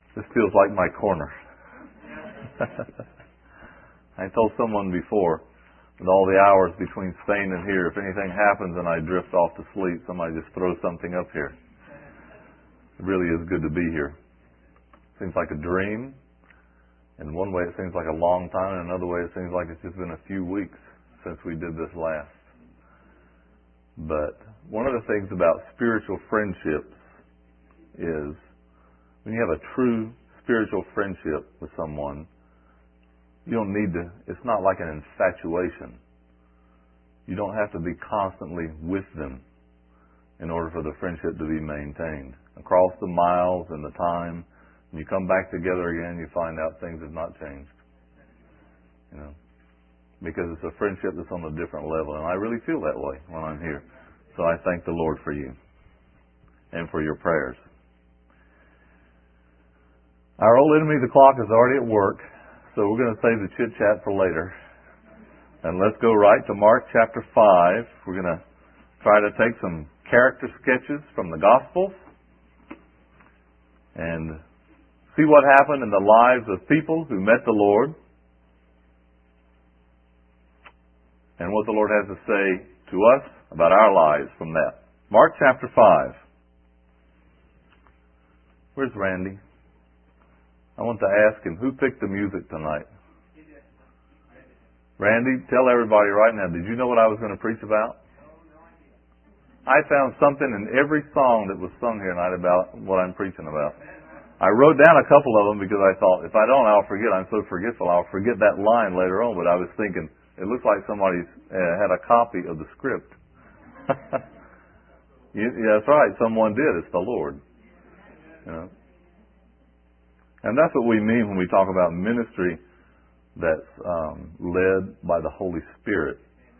This feels like my corner. I told someone before that all the hours between Spain and here, if anything happens and I drift off to sleep, somebody just throws something up here. It really is good to be here. Seems like a dream. In one way it seems like a long time, in another way it seems like it's just been a few weeks since we did this last. But one of the things about spiritual friendships is when you have a true spiritual friendship with someone, you don't need to, it's not like an infatuation. You don't have to be constantly with them in order for the friendship to be maintained. Across the miles and the time, when you come back together again, you find out things have not changed. You know, because it's a friendship that's on a different level. And I really feel that way when I'm here. So I thank the Lord for you and for your prayers. Our old enemy, the clock, is already at work, so we're going to save the chit-chat for later. And let's go right to Mark chapter 5. We're going to try to take some character sketches from the Gospels and see what happened in the lives of people who met the Lord and what the Lord has to say to us about our lives from that. Mark chapter 5. Where's Randy? I want to ask him, who picked the music tonight? Randy, tell everybody right now, did you know what I was going to preach about? I found something in every song that was sung here tonight about what I'm preaching about. I wrote down a couple of them because I thought, if I don't, I'll forget. I'm so forgetful. I'll forget that line later on. But I was thinking, it looks like somebody had a copy of the script. Yeah, that's right. Someone did. It's the Lord. You know? And that's what we mean when we talk about ministry that's led by the Holy Spirit.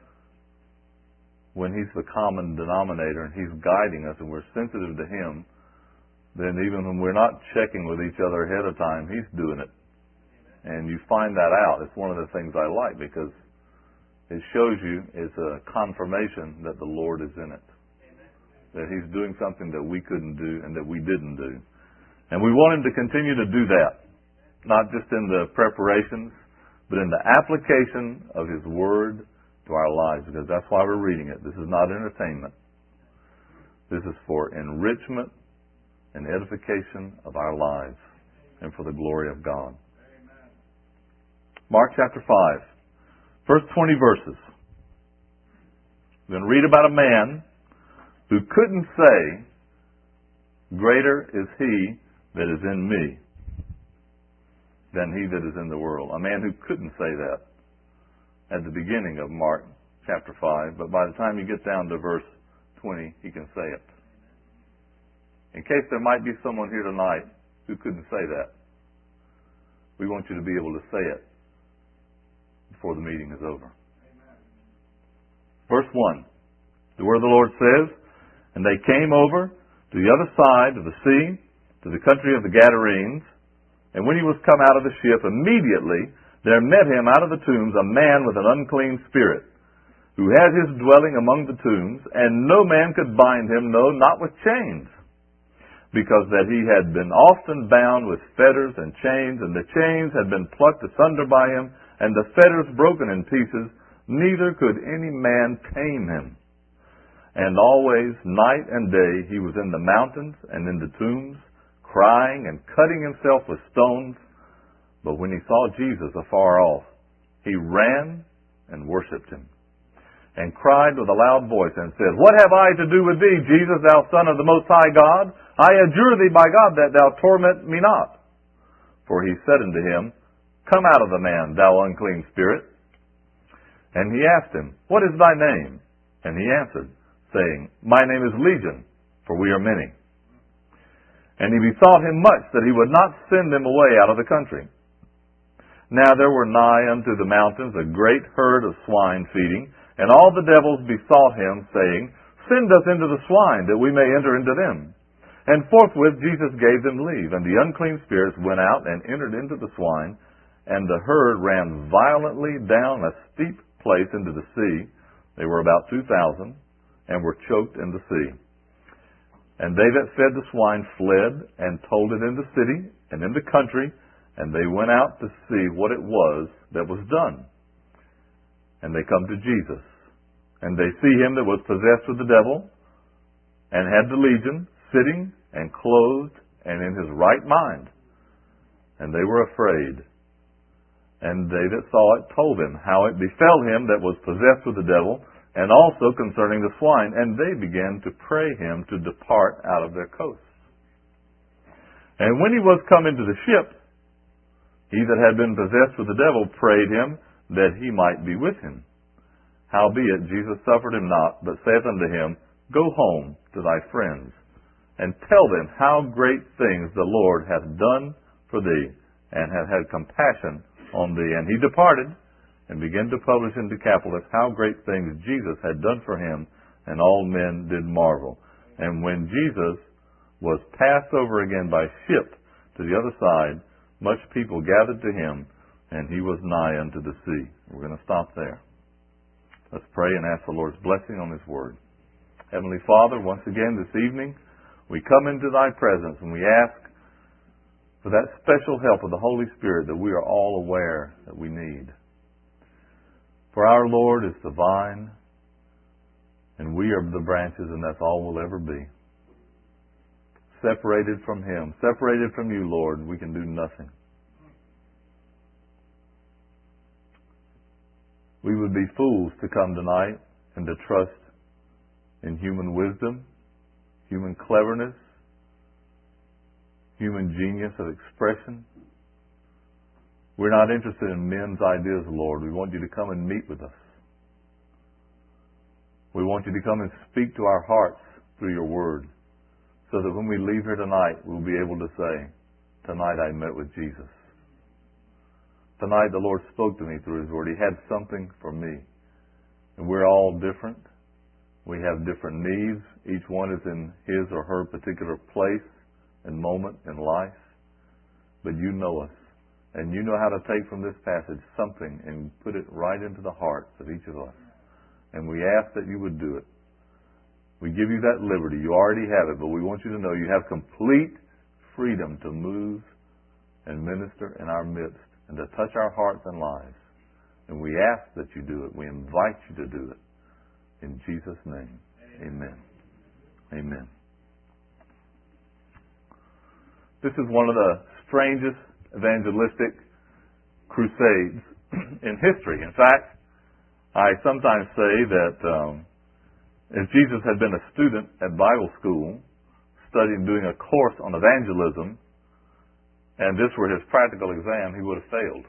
When He's the common denominator and He's guiding us and we're sensitive to Him, then even when we're not checking with each other ahead of time, He's doing it. And you find that out. It's one of the things I like because it shows you, it's a confirmation that the Lord is in it. That He's doing something that we couldn't do and that we didn't do. And we want Him to continue to do that. Not just in the preparations, but in the application of His Word to our lives. Because that's why we're reading it. This is not entertainment. This is for enrichment and edification of our lives and for the glory of God. Mark chapter 5. First 20 verses. We're going to read about a man who couldn't say, "Greater is He that is in me than he that is in the world." A man who couldn't say that at the beginning of Mark chapter 5, but by the time you get down to verse 20, he can say it. In case there might be someone here tonight who couldn't say that, we want you to be able to say it before the meeting is over. Verse 1, the word of the Lord says, "And they came over to the other side of the sea, to the country of the Gadarenes. And when he was come out of the ship, immediately there met him out of the tombs a man with an unclean spirit, who had his dwelling among the tombs, and no man could bind him, no, not with chains, because that he had been often bound with fetters and chains, and the chains had been plucked asunder by him, and the fetters broken in pieces, neither could any man tame him. And always, night and day, he was in the mountains and in the tombs, crying and cutting himself with stones. But when he saw Jesus afar off, he ran and worshipped him, and cried with a loud voice, and said, What have I to do with thee, Jesus, thou Son of the Most High God? I adjure thee by God that thou torment me not. For he said unto him, Come out of the man, thou unclean spirit. And he asked him, What is thy name? And he answered, saying, My name is Legion, for we are many. And he besought him much that he would not send them away out of the country. Now there were nigh unto the mountains a great herd of swine feeding, and all the devils besought him, saying, Send us into the swine, that we may enter into them. And forthwith Jesus gave them leave, and the unclean spirits went out and entered into the swine, and the herd ran violently down a steep place into the sea. They were about 2,000, and were choked in the sea. And they that fed the swine fled and told it in the city and in the country, and they went out to see what it was that was done. And they come to Jesus, and they see him that was possessed with the devil, and had the legion, sitting and clothed and in his right mind. And they were afraid. And they that saw it told him how it befell him that was possessed with the devil, and also concerning the swine. And they began to pray him to depart out of their coasts. And when he was come into the ship, he that had been possessed with the devil prayed him that he might be with him. Howbeit Jesus suffered him not, but saith unto him, Go home to thy friends, and tell them how great things the Lord hath done for thee, and hath had compassion on thee. And he departed, and began to publish in Decapolis how great things Jesus had done for him, and all men did marvel. And when Jesus was passed over again by ship to the other side, much people gathered to him, and he was nigh unto the sea. We're going to stop there. Let's pray and ask the Lord's blessing on his word. Heavenly Father, once again this evening, we come into thy presence and we ask for that special help of the Holy Spirit that we are all aware that we need. For our Lord is the vine, and we are the branches, and that's all we'll ever be. Separated from him, separated from you, Lord, we can do nothing. We would be fools to come tonight and to trust in human wisdom, human cleverness, human genius of expression. We're not interested in men's ideas, Lord. We want you to come and meet with us. We want you to come and speak to our hearts through your word, so that when we leave here tonight, we'll be able to say, tonight I met with Jesus. Tonight the Lord spoke to me through his word. He had something for me. And we're all different. We have different needs. Each one is in his or her particular place and moment in life. But you know us. And you know how to take from this passage something and put it right into the hearts of each of us. And we ask that you would do it. We give you that liberty. You already have it, but we want you to know you have complete freedom to move and minister in our midst and to touch our hearts and lives. And we ask that you do it. We invite you to do it. In Jesus' name, amen. Amen. This is one of the strangest evangelistic crusades in history. In fact, I sometimes say that if Jesus had been a student at Bible school, studying, doing a course on evangelism, and this were his practical exam, he would have failed.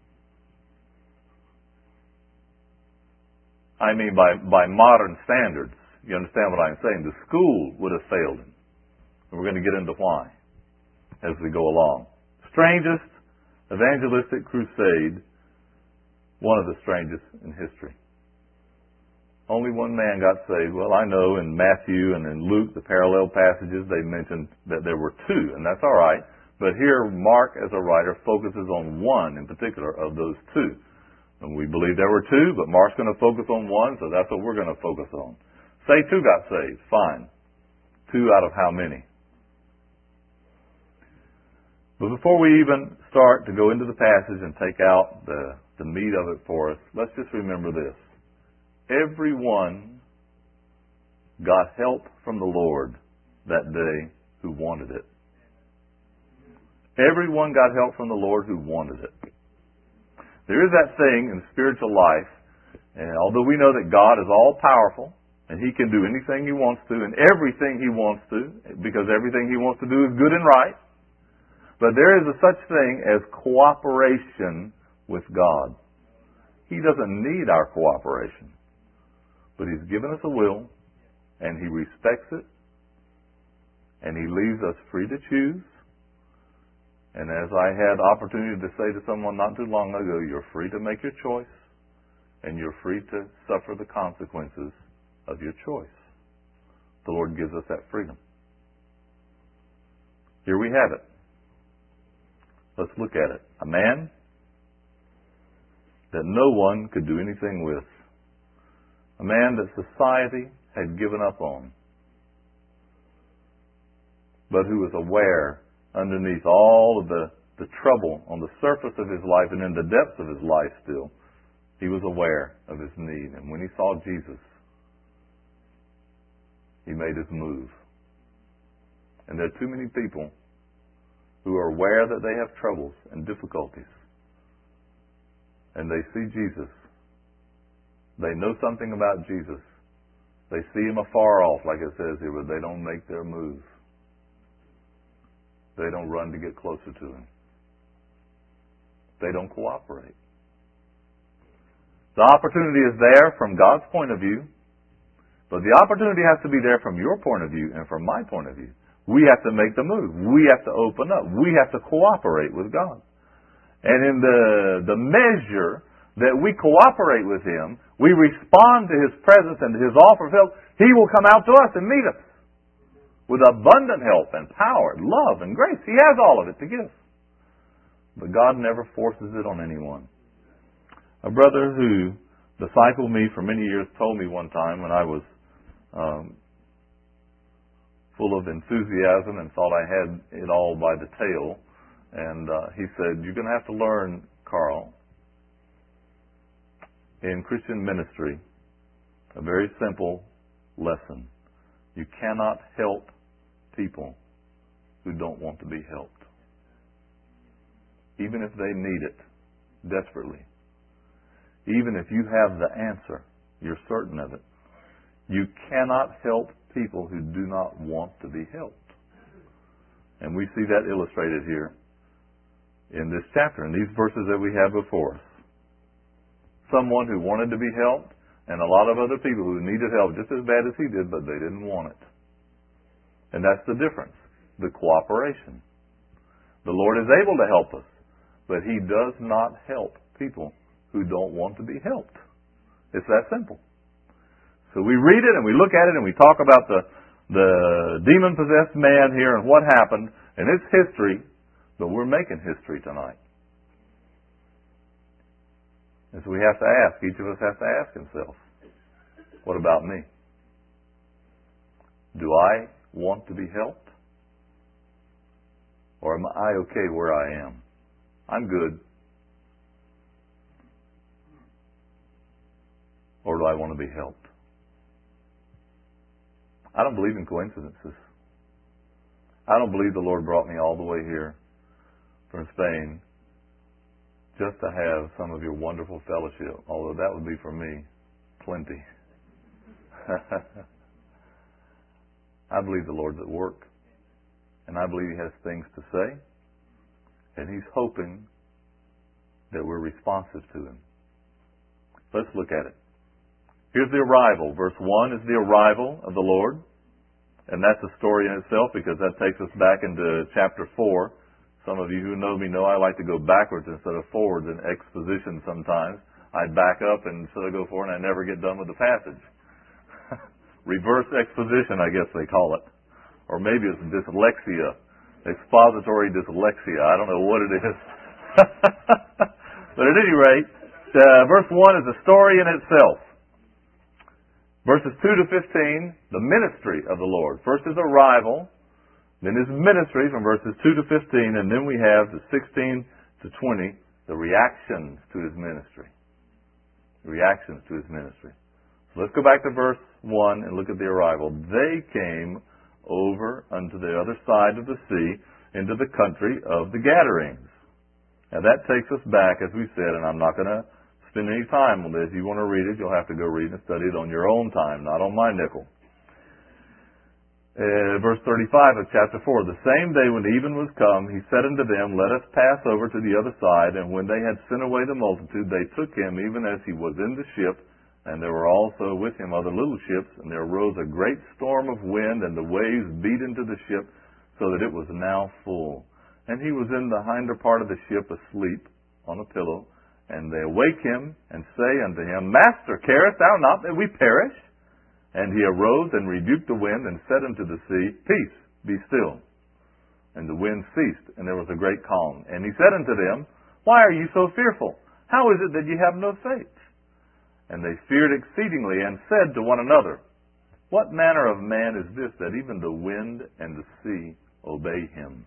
I mean, by modern standards, you understand what I'm saying? The school would have failed him. And we're going to get into why as we go along. Strangest evangelistic crusade, one of the strangest in history. Only one man got saved. Well, I know in Matthew and in Luke, the parallel passages, they mentioned that there were two, and that's all right. But here, Mark, as a writer, focuses on one in particular of those two. And we believe there were two, but Mark's going to focus on one, so that's what we're going to focus on. Say two got saved. Fine. Two out of how many? But before we even start to go into the passage and take out the meat of it for us, let's just remember this. Everyone got help from the Lord that day who wanted it. Everyone got help from the Lord who wanted it. There is that thing in spiritual life, and although we know that God is all-powerful, and He can do anything He wants to, and everything He wants to, because everything He wants to do is good and right, but there is a such thing as cooperation with God. He doesn't need our cooperation, but He's given us a will, and He respects it, and He leaves us free to choose. And as I had opportunity to say to someone not too long ago, you're free to make your choice, and you're free to suffer the consequences of your choice. The Lord gives us that freedom. Here we have it. Let's look at it. A man that no one could do anything with. A man that society had given up on. but who was aware underneath all of the trouble on the surface of his life and in the depths of his life still. He was aware of his need. And when he saw Jesus, he made his move. And there are too many people who are aware that they have troubles and difficulties. And they see Jesus. They know something about Jesus. They see him afar off, like it says here, but they don't make their move. They don't run to get closer to him. They don't cooperate. The opportunity is there from God's point of view, but the opportunity has to be there from your point of view and from my point of view. We have to make the move. We have to open up. We have to cooperate with God. And in the measure that we cooperate with him, we respond to his presence and to his offer of help, he will come out to us and meet us with abundant help and power, love and grace. He has all of it to give. But God never forces it on anyone. A brother who discipled me for many years told me one time when I was full of enthusiasm and thought I had it all by the tail. And he said, you're going to have to learn, Carl, in Christian ministry, a very simple lesson. You cannot help people who don't want to be helped. Even if they need it desperately. Even if you have the answer, you're certain of it. You cannot help people who do not want to be helped. And we see that illustrated here in this chapter, in these verses that we have before us. Someone who wanted to be helped, and a lot of other people who needed help just as bad as he did, but they didn't want it. And that's the difference, the cooperation. The Lord is able to help us, but he does not help people who don't want to be helped. It's that simple. So we read it and we look at it and we talk about the demon-possessed man here and what happened, and it's history, but we're making history tonight. And so we have to ask, each of us has to ask himself, what about me? Do I want to be helped? Or am I okay where I am? I'm good. Or do I want to be helped? I don't believe in coincidences. I don't believe the Lord brought me all the way here from Spain just to have some of your wonderful fellowship, although that would be for me plenty. I believe the Lord's at work, and I believe he has things to say, and he's hoping that we're responsive to him. Let's look at it. Here's the arrival. Verse 1 is the arrival of the Lord. And that's a story in itself because that takes us back into chapter 4. Some of you who know me know I like to go backwards instead of forwards in exposition sometimes. I back up and instead of go forward and I never get done with the passage. Reverse exposition, I guess they call it. Or maybe it's dyslexia. Expository dyslexia. I don't know what it is. But at any rate, verse 1 is a story in itself. Verses 2 to 15, the ministry of the Lord. First is arrival, then his ministry from verses 2 to 15, and then we have the 16 to 20, the reactions to his ministry. The reactions to his ministry. So let's go back to verse 1 and look at the arrival. They came over unto the other side of the sea into the country of the Gadarenes. Now that takes us back, as we said, and I'm not going to spend any time on this. If you want to read it, you'll have to go read and study it on your own time, not on my nickel. Verse 35 of chapter 4, the same day when even was come, he said unto them, let us pass over to the other side. And when they had sent away the multitude, they took him even as he was in the ship. And there were also with him other little ships. And there arose a great storm of wind, and the waves beat into the ship, so that it was now full. And he was in the hinder part of the ship asleep on a pillow. And they awake him and say unto him, Master, carest thou not that we perish? And he arose and rebuked the wind and said unto the sea, Peace, be still. And the wind ceased, and there was a great calm. And he said unto them, Why are you so fearful? How is it that ye have no faith? And they feared exceedingly and said to one another, What manner of man is this that even the wind and the sea obey him.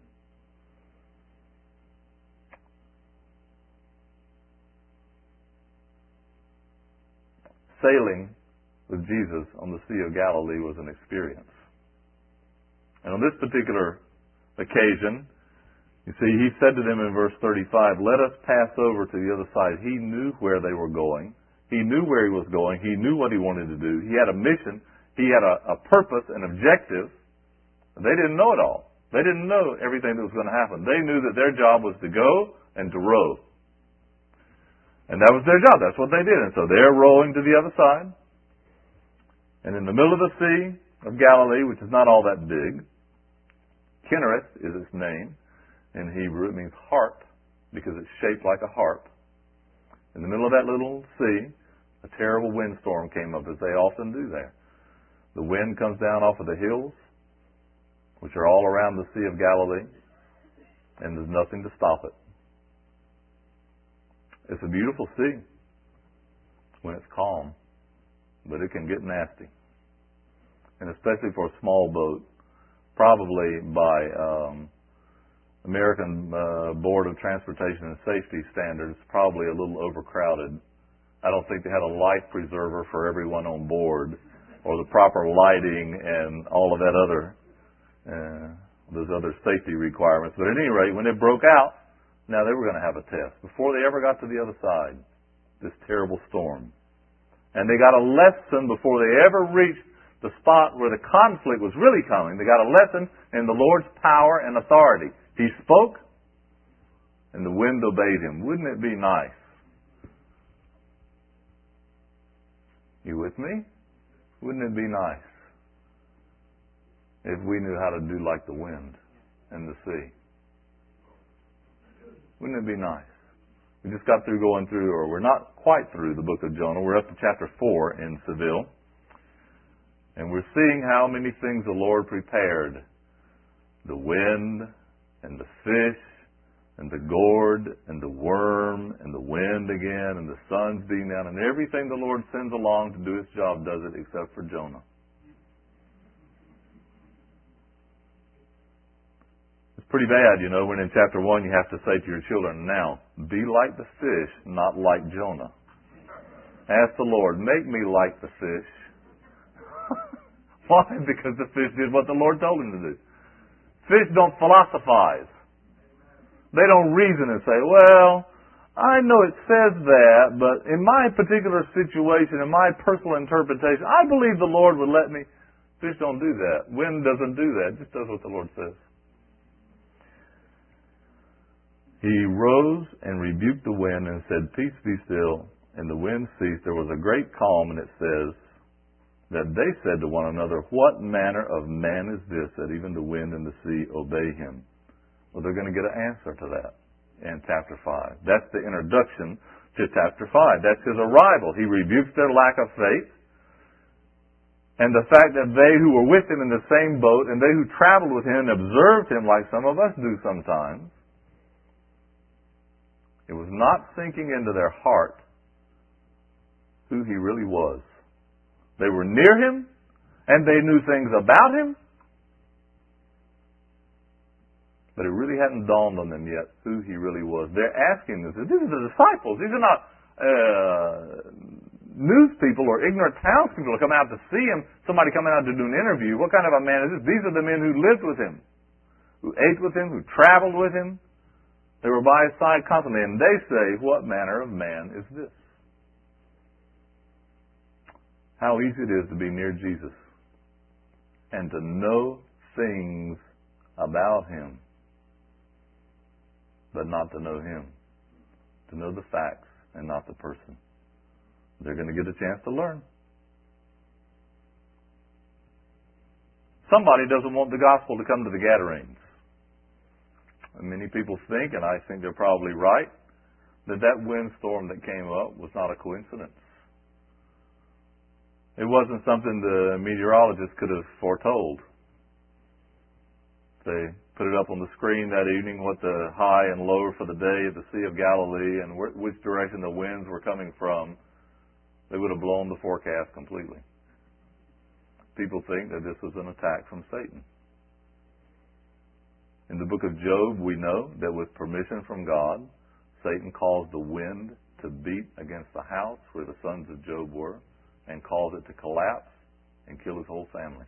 Sailing with Jesus on the Sea of Galilee was an experience. And on this particular occasion, you see, he said to them in verse 35, "Let us pass over to the other side." He knew where they were going. He knew where he was going. He knew what he wanted to do. He had a mission. He had a purpose, an objective. They didn't know it all. They didn't know everything that was going to happen. They knew that their job was to go and to row. And that was their job. That's what they did. And so they're rowing to the other side. And in the middle of the Sea of Galilee, which is not all that big, Kinnereth is its name. In Hebrew, it means harp, because it's shaped like a harp. In the middle of that little sea, a terrible windstorm came up, as they often do there. The wind comes down off of the hills, which are all around the Sea of Galilee, and there's nothing to stop it. It's a beautiful sea when it's calm, but it can get nasty. And especially for a small boat, probably by American Board of Transportation and Safety standards, probably a little overcrowded. I don't think they had a life preserver for everyone on board, or the proper lighting and all of that other, those other safety requirements. But at any rate, when it broke out, now they were going to have a test. Before they ever got to the other side, this terrible storm. And they got a lesson before they ever reached the spot where the conflict was really coming. They got a lesson in the Lord's power and authority. He spoke, and the wind obeyed him. Wouldn't it be nice? You with me? Wouldn't it be nice if we knew how to do like the wind and the sea? Wouldn't it be nice? We just got through going through, or we're not quite through the book of Jonah. We're up to chapter 4 in Seville. And we're seeing how many things the Lord prepared. The wind, and the fish, and the gourd, and the worm, and the wind again, and the sun's being down, and everything the Lord sends along to do its job does it except for Jonah. It's pretty bad, you know, when in chapter 1 you have to say to your children, "Now, be like the fish, not like Jonah." Ask the Lord, "Make me like the fish." Why? Because the fish did what the Lord told him to do. Fish don't philosophize. They don't reason and say, "Well, I know it says that, but in my particular situation, in my personal interpretation, I believe the Lord would let me." Fish don't do that. Wind doesn't do that. It just does what the Lord says. He rose and rebuked the wind and said, "Peace, be still." And the wind ceased. There was a great calm, and it says that they said to one another, "What manner of man is this, that even the wind and the sea obey him?" Well, they're going to get an answer to that in chapter 5. That's the introduction to chapter 5. That's his arrival. He rebukes their lack of faith, and the fact that they who were with him in the same boat, and they who traveled with him, observed him like some of us do sometimes. It was not sinking into their heart who he really was. They were near him, and they knew things about him, but it really hadn't dawned on them yet who he really was. They're asking this. These are the disciples. These are not news people or ignorant townspeople who come out to see him, somebody coming out to do an interview. What kind of a man is this? These are the men who lived with him, who ate with him, who traveled with him. They were by his side constantly, and they say, "What manner of man is this?" How easy it is to be near Jesus and to know things about him, but not to know him. To know the facts and not the person. They're going to get a chance to learn. Somebody doesn't want the gospel to come to the Gadarenes. And many people think, and I think they're probably right, that windstorm that came up was not a coincidence. It wasn't something the meteorologists could have foretold. They put it up on the screen that evening, what the high and low for the day at the Sea of Galilee and which direction the winds were coming from. They would have blown the forecast completely. People think that this was an attack from Satan. In the book of Job, we know that with permission from God, Satan caused the wind to beat against the house where the sons of Job were and caused it to collapse and kill his whole family.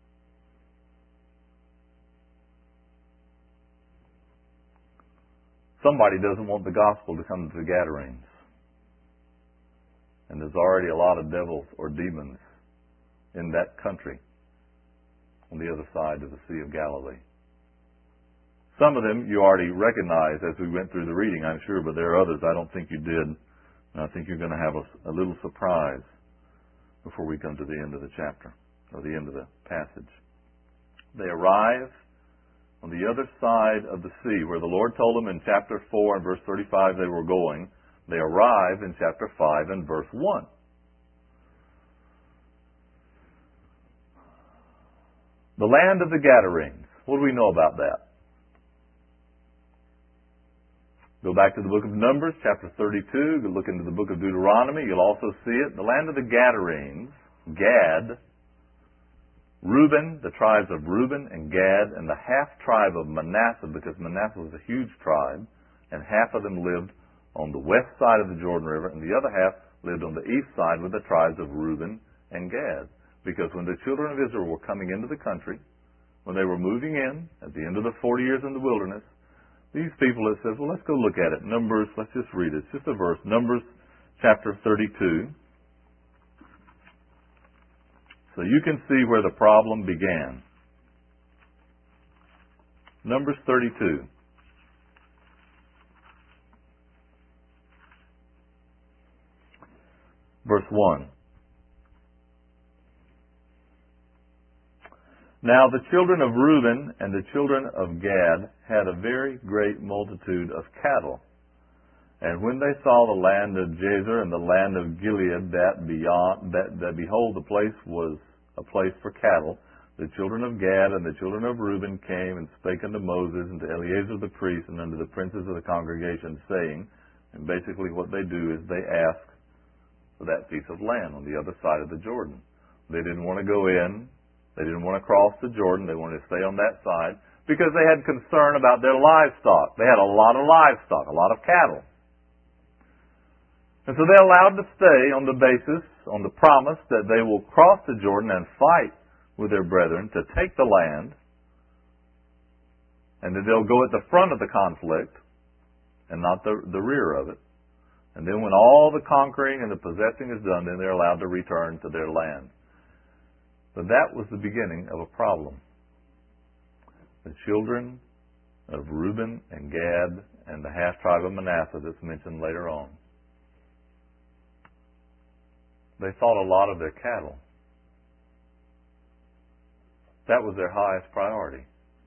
Somebody doesn't want the gospel to come to the Gadarenes. And there's already a lot of devils or demons in that country on the other side of the Sea of Galilee. Some of them you already recognize as we went through the reading, I'm sure, but there are others I don't think you did. And I think you're going to have a little surprise before we come to the end of the chapter, or the end of the passage. They arrive on the other side of the sea, where the Lord told them in chapter 4 and verse 35 they were going. They arrive in chapter 5 and verse 1. The land of the Gadarenes. What do we know about that? Go back to the book of Numbers, chapter 32. Look into the book of Deuteronomy. You'll also see it. The land of the Gadarenes, Gad, Reuben, the tribes of Reuben and Gad, and the half-tribe of Manasseh, because Manasseh was a huge tribe, and half of them lived on the west side of the Jordan River, and the other half lived on the east side with the tribes of Reuben and Gad. Because when the children of Israel were coming into the country, when they were moving in, at the end of the 40 years in the wilderness, these people, it says, well, let's go look at it. Numbers, let's just read it. It's just a verse. Numbers chapter 32. So you can see where the problem began. Numbers 32. Verse 1. Now the children of Reuben and the children of Gad had a very great multitude of cattle. And when they saw the land of Jazer and the land of Gilead, that behold, the place was a place for cattle, the children of Gad and the children of Reuben came and spake unto Moses and to Eleazar the priest and unto the princes of the congregation, saying, and basically what they do is they ask for that piece of land on the other side of the Jordan. They didn't want to go in. They didn't want to cross the Jordan. They wanted to stay on that side because they had concern about their livestock. They had a lot of livestock, a lot of cattle. And so they're allowed to stay on the basis, on the promise that they will cross the Jordan and fight with their brethren to take the land, and that they'll go at the front of the conflict and not the rear of it. And then when all the conquering and the possessing is done, then they're allowed to return to their land. But that was the beginning of a problem. The children of Reuben and Gad and the half-tribe of Manasseh that's mentioned later on, they thought a lot of their cattle. That was their highest priority.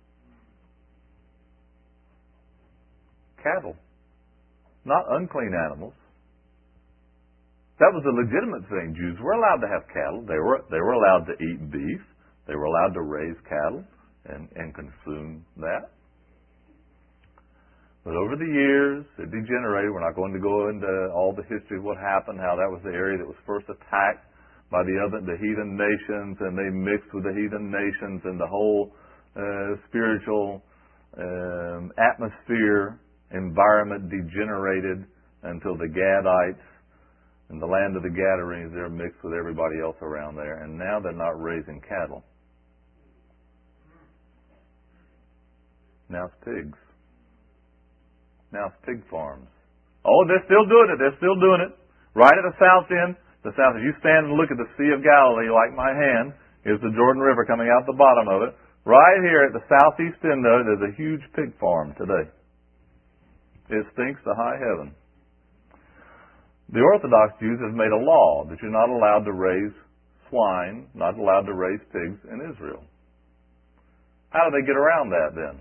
Cattle. Not unclean animals. That was a legitimate thing. Jews were allowed to have cattle. They were allowed to eat beef. They were allowed to raise cattle and consume that. But over the years, it degenerated. We're not going to go into all the history of what happened, how that was the area that was first attacked by the heathen nations, and they mixed with the heathen nations, and the whole spiritual atmosphere, environment degenerated until the Gadites and the land of the Gadarenes, they're mixed with everybody else around there, and now they're not raising cattle. Now it's pigs. Now it's pig farms. Oh, they're still doing it. They're still doing it. Right at the south end, if you stand and look at the Sea of Galilee like my hand, here's the Jordan River coming out the bottom of it. Right here at the southeast end of it, there's a huge pig farm today. It stinks to high heaven. The Orthodox Jews have made a law that you're not allowed to raise swine, not allowed to raise pigs in Israel. How do they get around that then?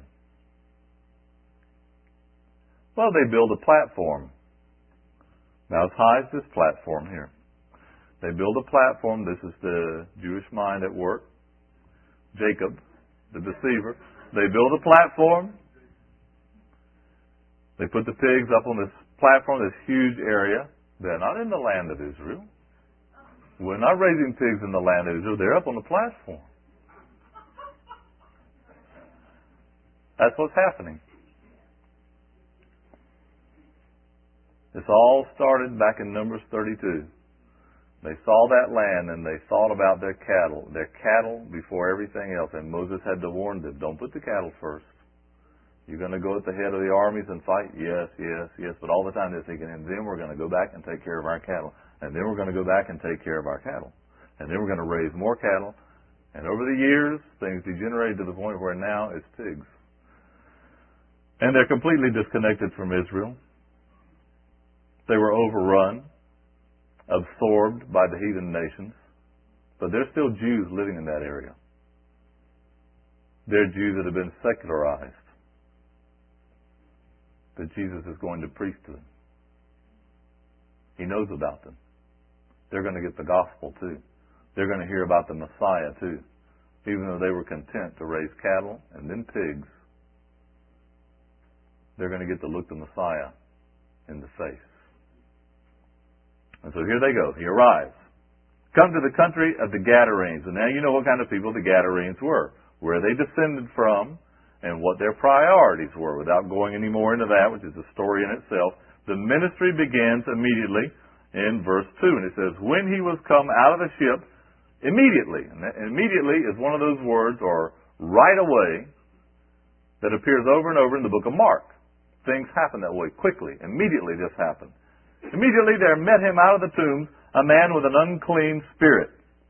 Well, they build a platform. Now, as high as this platform here. They build a platform. This is the Jewish mind at work. Jacob, the deceiver. They build a platform. They put the pigs up on this platform, this huge area. They're not in the land of Israel. We're not raising pigs in the land of Israel. They're up on the platform. That's what's happening. This all started back in Numbers 32. They saw that land and they thought about their cattle before everything else. And Moses had to warn them, don't put the cattle first. You're going to go at the head of the armies and fight? Yes, yes, yes. But all the time they're thinking, and then we're going to go back and take care of our cattle. And then we're going to go back and take care of our cattle. And then we're going to raise more cattle. And over the years, things degenerated to the point where now it's pigs. And they're completely disconnected from Israel. They were overrun, absorbed by the heathen nations. But there's still Jews living in that area. They're Jews that have been secularized. But Jesus is going to preach to them. He knows about them. They're going to get the gospel too. They're going to hear about the Messiah too. Even though they were content to raise cattle and then pigs, they're going to get to look the Messiah in the face. And so here they go. He arrives. Come to the country of the Gadarenes. And now you know what kind of people the Gadarenes were, where they descended from, and what their priorities were. Without going any more into that, which is a story in itself, the ministry begins immediately in verse 2. And it says, when he was come out of the ship, immediately. And immediately is one of those words, or right away, that appears over and over in the book of Mark. Things happen that way, quickly. Immediately this happened. Immediately there met him out of the tombs a man with an unclean spirit.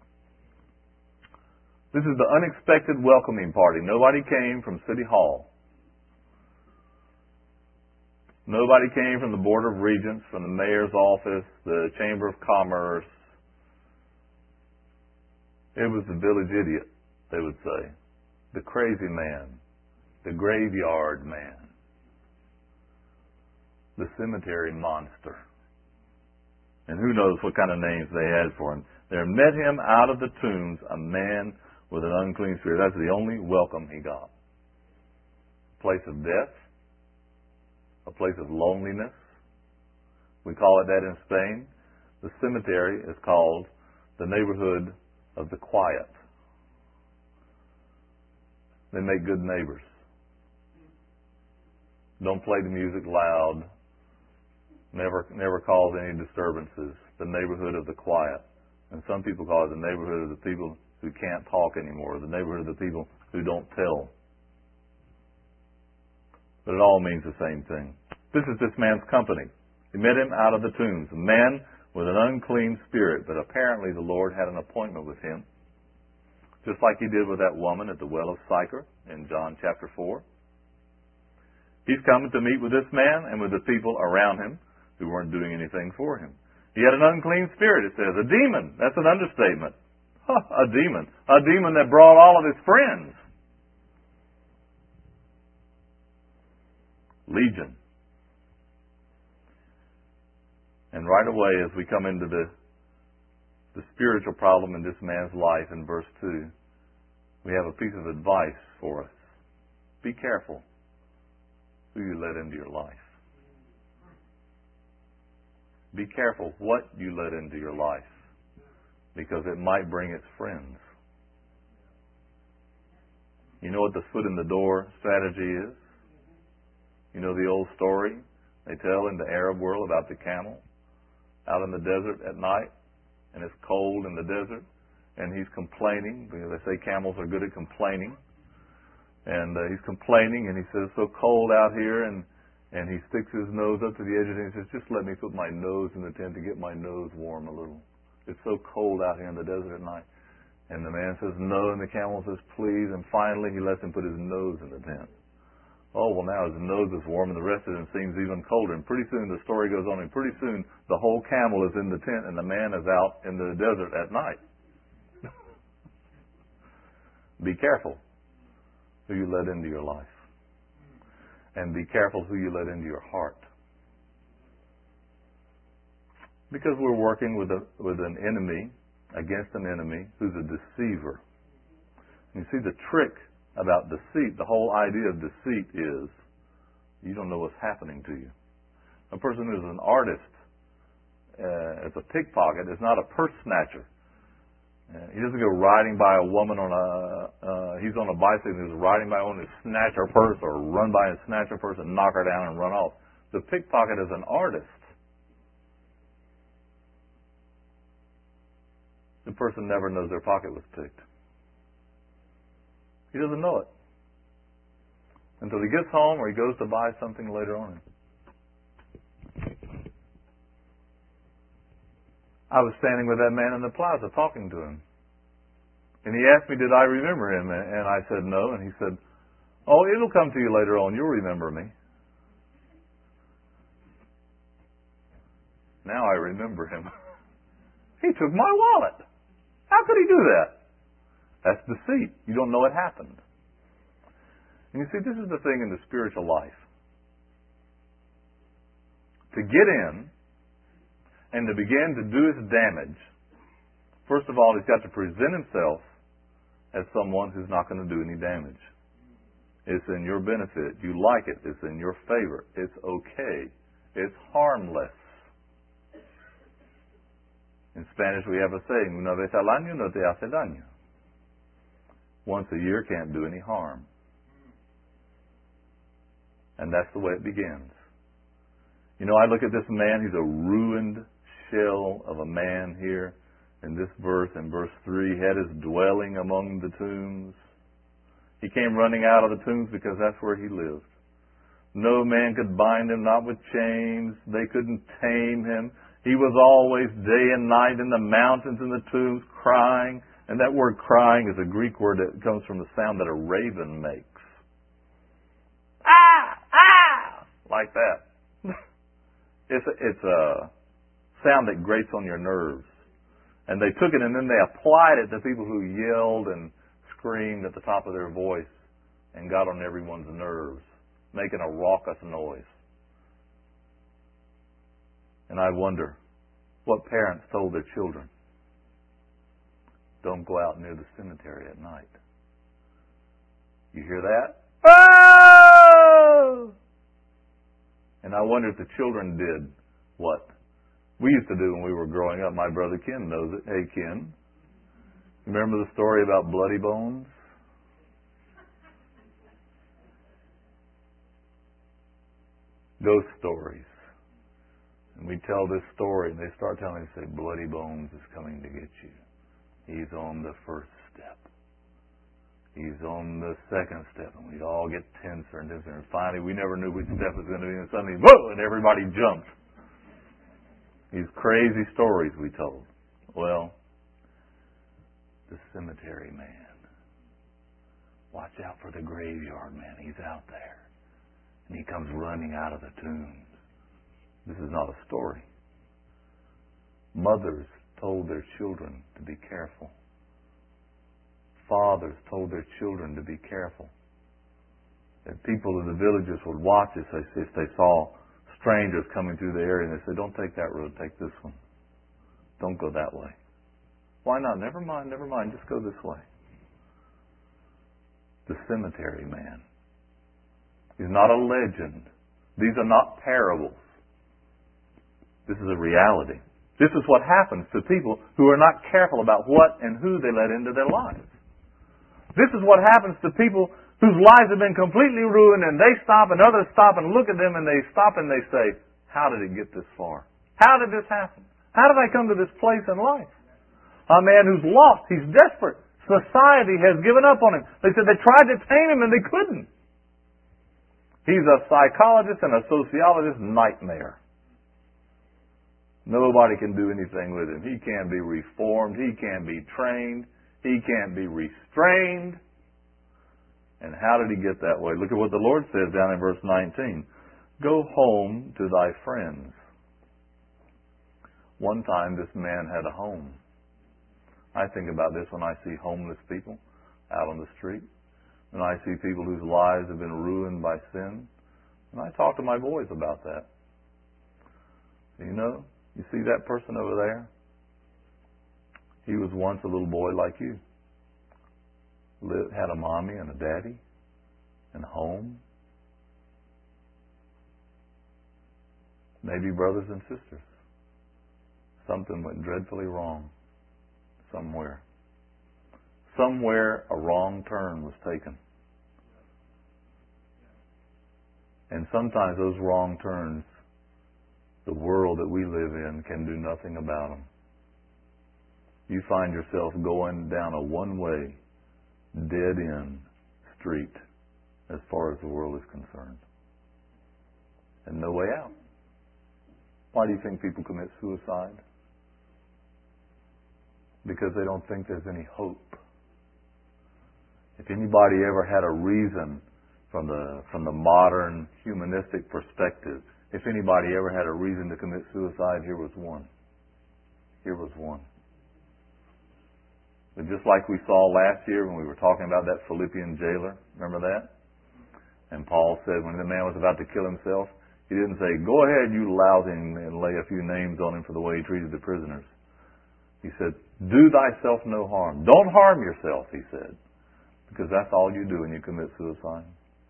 This is the unexpected welcoming party. Nobody came from City Hall. Nobody came from the Board of Regents, from the mayor's office, the Chamber of Commerce. It was the village idiot, they would say. The crazy man. The graveyard man. The cemetery monster. And who knows what kind of names they had for him. There met him out of the tombs a man with an unclean spirit. That's the only welcome he got. A place of death. A place of loneliness. We call it that in Spain. The cemetery is called the neighborhood of the quiet. They make good neighbors. Don't play the music loud. Never cause any disturbances. The neighborhood of the quiet. And some people call it the neighborhood of the people who can't talk anymore. The neighborhood of the people who don't tell. But it all means the same thing. This is this man's company. He met him out of the tombs. A man with an unclean spirit. But apparently the Lord had an appointment with him. Just like he did with that woman at the well of Sychar in John chapter 4. He's coming to meet with this man and with the people around him who weren't doing anything for him. He had an unclean spirit, it says. A demon. That's an understatement. A demon. A demon that brought all of his friends. Legion. And right away, as we come into the spiritual problem in this man's life in verse 2, we have a piece of advice for us. Be careful who you let into your life. Be careful what you let into your life, because it might bring its friends. You know what the foot in the door strategy is? You know the old story they tell in the Arab world about the camel out in the desert at night, and it's cold in the desert, and he's complaining, because they say camels are good at complaining. And he's complaining, and he says, it's so cold out here, and he sticks his nose up to the edge of it, and he says, just let me put my nose in the tent to get my nose warm a little. It's so cold out here in the desert at night. And the man says, no, and the camel says, please, and finally he lets him put his nose in the tent. Oh, well, now his nose is warm, and the rest of it seems even colder. And pretty soon the story goes on, and pretty soon the whole camel is in the tent, and the man is out in the desert at night. Be careful who you let into your life. And be careful who you let into your heart. Because we're working with an enemy, against an enemy who's a deceiver. You see, the trick about deceit, the whole idea of deceit is you don't know what's happening to you. A person who's an artist, as a pickpocket, is not a purse snatcher. He doesn't go riding by a woman on he's on a bicycle and he's riding by a woman and snatch her purse, or run by and snatch her purse and knock her down and run off. The pickpocket is an artist. The person never knows their pocket was picked. He doesn't know it until he gets home or he goes to buy something later on. I was standing with that man in the plaza talking to him. And he asked me, did I remember him? And I said no. And he said, oh, it'll come to you later on. You'll remember me. Now I remember him. He took my wallet. How could he do that? That's deceit. You don't know it happened. And you see, this is the thing in the spiritual life. To get in and to begin to do his damage, first of all, he's got to present himself as someone who's not going to do any damage. It's in your benefit. You like it. It's in your favor. It's okay. It's harmless. In Spanish we have a saying, una vez al año no te hace daño. Once a year can't do any harm. And that's the way it begins. You know, I look at this man, he's a ruined shell of a man here in this verse. In verse 3, had his dwelling among the tombs. He came running out of the tombs because that's where he lived. No man could bind him, not with chains. They couldn't tame him. He was always day and night in the mountains and the tombs crying. And that word crying is a Greek word that comes from the sound that a raven makes. Ah! Ah! Like that. It's a sound that grates on your nerves. And they took it and then they applied it to people who yelled and screamed at the top of their voice and got on everyone's nerves, making a raucous noise. And I wonder what parents told their children. Don't go out near the cemetery at night. You hear that? Oh! And I wonder if the children did what we used to do when we were growing up. My brother Ken knows it. Hey, Ken. Remember the story about Bloody Bones? Ghost stories. And we tell this story, and they start telling us, say, Bloody Bones is coming to get you. He's on the first step. He's on the second step. And we'd all get tenser and tenser. And finally, we never knew which step was going to be. And suddenly, whoa! And everybody jumped. These crazy stories we told. Well, the cemetery man. Watch out for the graveyard man. He's out there. And he comes running out of the tombs. This is not a story. Mothers told their children to be careful. Fathers told their children to be careful. And people in the villages would watch us if they saw strangers coming through the area, and they said, don't take that road, take this one. Don't go that way. Why not? Never mind, just go this way. The cemetery man. He's not a legend. These are not parables. This is a reality. This is what happens to people who are not careful about what and who they let into their lives. This is what happens to people whose lives have been completely ruined, and they stop and others stop and look at them and they stop and they say, how did it get this far? How did this happen? How did I come to this place in life? A man who's lost, he's desperate. Society has given up on him. They said they tried to tame him and they couldn't. He's a psychologist and a sociologist's nightmare. Nobody can do anything with him. He can't be reformed. He can't be trained. He can't be restrained. And how did he get that way? Look at what the Lord says down in verse 19. Go home to thy friends. One time this man had a home. I think about this when I see homeless people out on the street. When I see people whose lives have been ruined by sin. And I talk to my boys about that. You know, you see that person over there? He was once a little boy like you. Had a mommy and a daddy and a home. Maybe brothers and sisters. Something went dreadfully wrong somewhere. somewhere a wrong turn was taken. And sometimes those wrong turns, the world that we live in can do nothing about them. You find yourself going down a one-way, dead-end street as far as the world is concerned. And no way out. Why do you think people commit suicide? Because they don't think there's any hope. If anybody ever had a reason from the modern humanistic perspective, if anybody ever had a reason to commit suicide, here was one. Here was one. But just like we saw last year when we were talking about that Philippian jailer, remember that? And Paul said when the man was about to kill himself, he didn't say, "Go ahead, you lousy," and lay a few names on him for the way he treated the prisoners. He said, "Do thyself no harm." Don't harm yourself, he said, because that's all you do when you commit suicide.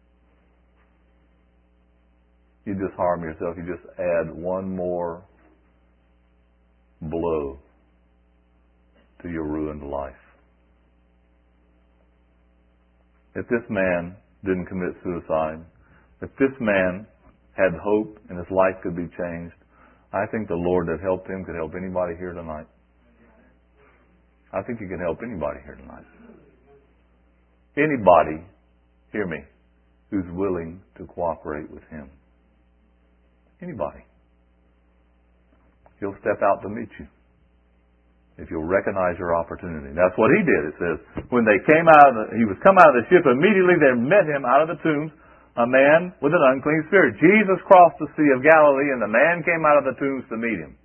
You just harm yourself. You just add one more blow to your ruined life. If this man didn't commit suicide, if this man had hope and his life could be changed, I think the Lord that helped him could help anybody here tonight. I think He can help anybody here tonight. Anybody, hear me, who's willing to cooperate with Him. Anybody. He'll step out to meet you if you'll recognize your opportunity. That's what He did. It says, when they came out, He was come out of the ship, immediately there met Him out of the tombs a man with an unclean spirit. Jesus crossed the Sea of Galilee, and the man came out of the tombs to meet Him.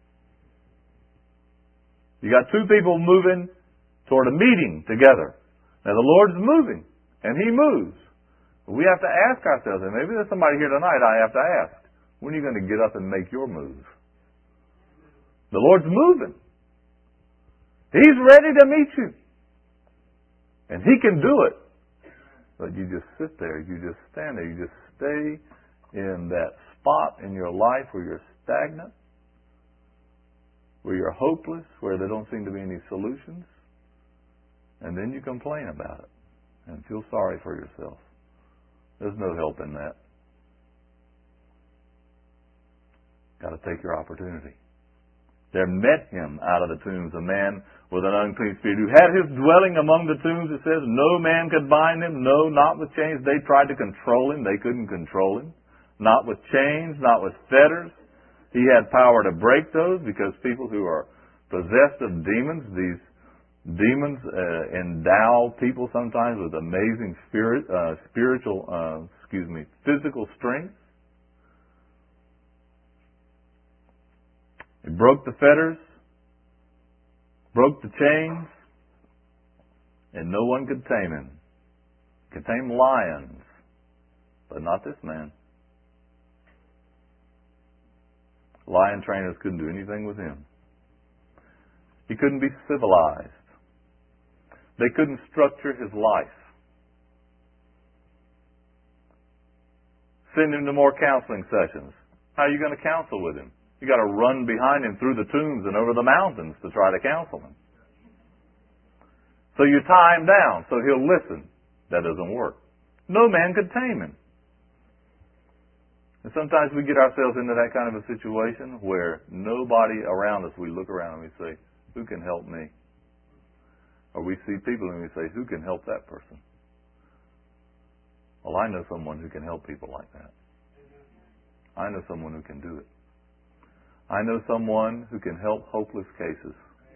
You got two people moving toward a meeting together. Now the Lord's moving, and He moves. We have to ask ourselves, and maybe there's somebody here tonight I have to ask, when are you going to get up and make your move? The Lord's moving. He's ready to meet you. And He can do it. But you just sit there, you just stand there, you just stay in that spot in your life where you're stagnant, where you're hopeless, where there don't seem to be any solutions, and then you complain about it and feel sorry for yourself. There's no help in that. Got to take your opportunity. There met Him out of the tombs a man with an unclean spirit, who had his dwelling among the tombs. It says no man could bind him, no, not with chains. They tried to control him. They couldn't control him. Not with chains, not with fetters. He had power to break those, because people who are possessed of demons, these demons endow people sometimes with amazing physical strength. He broke the fetters, broke the chains, and no one could tame him. Could tame lions, but not this man. Lion trainers couldn't do anything with him. He couldn't be civilized. They couldn't structure his life. Send him to more counseling sessions. How are you going to counsel with him? You got to run behind him through the tombs and over the mountains to try to counsel him. So you tie him down so he'll listen. That doesn't work. No man could tame him. And sometimes we get ourselves into that kind of a situation where nobody around us, we look around and we say, who can help me? Or we see people and we say, who can help that person? Well, I know someone who can help people like that. I know someone who can do it. I know someone who can help hopeless cases.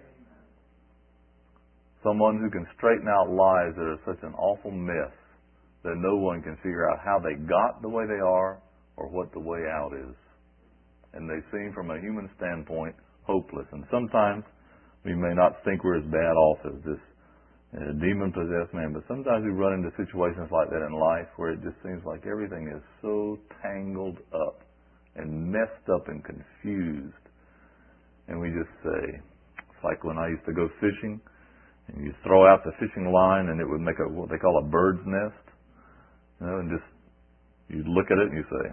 Someone who can straighten out lives that are such an awful mess that no one can figure out how they got the way they are or what the way out is. And they seem, from a human standpoint, hopeless. And sometimes we may not think we're as bad off as this demon-possessed man, but sometimes we run into situations like that in life where it just seems like everything is so tangled up and messed up and confused. And we just say, it's like when I used to go fishing, and you throw out the fishing line and it would make what they call a bird's nest. You know, and just, you look at it and you say,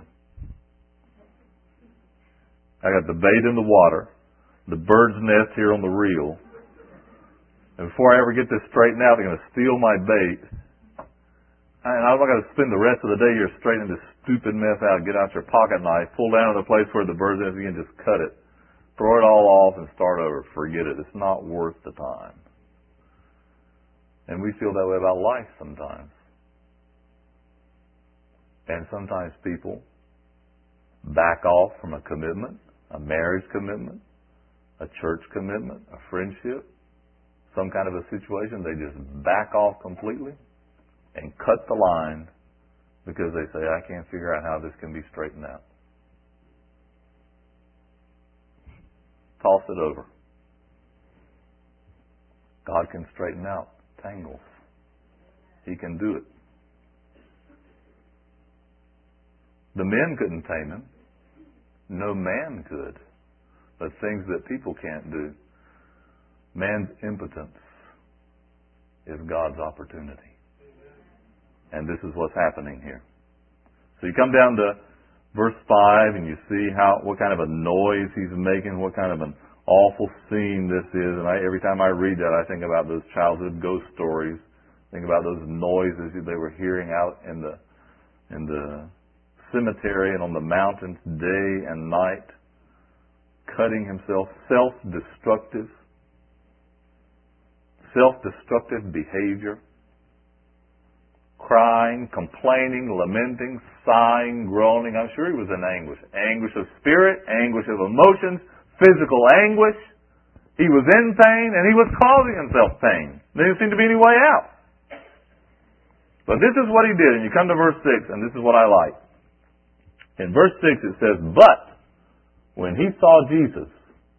I got the bait in the water, the bird's nest here on the reel, And before I ever get this straightened out, they're going to steal my bait. And I'm not going to spend the rest of the day here straightening this stupid mess out. Get out your pocket knife, pull down to the place where the bird's nest again, just cut it. Throw it all off and start over. Forget it. It's not worth the time. And we feel that way about life sometimes. And sometimes people back off from a commitment, a marriage commitment, a church commitment, a friendship, some kind of a situation. They just back off completely and cut the line because they say, I can't figure out how this can be straightened out. Toss it over. God can straighten out tangles. He can do it. The men couldn't tame him. No man could. But things that people can't do, man's impotence is God's opportunity. And this is what's happening here. So you come down to verse 5 and you see what kind of a noise he's making, what kind of an awful scene this is. And every time I read that, I think about those childhood ghost stories. Think about those noises they were hearing out in the cemetery and on the mountains day and night. Cutting himself, self-destructive behavior. Crying, complaining, lamenting, sighing, groaning. I'm sure he was in anguish. Anguish of spirit, anguish of emotions, physical anguish. He was in pain and he was causing himself pain. There didn't seem to be any way out. But this is what he did. And you come to verse 6, and this is what I like. In verse 6 it says, but when he saw Jesus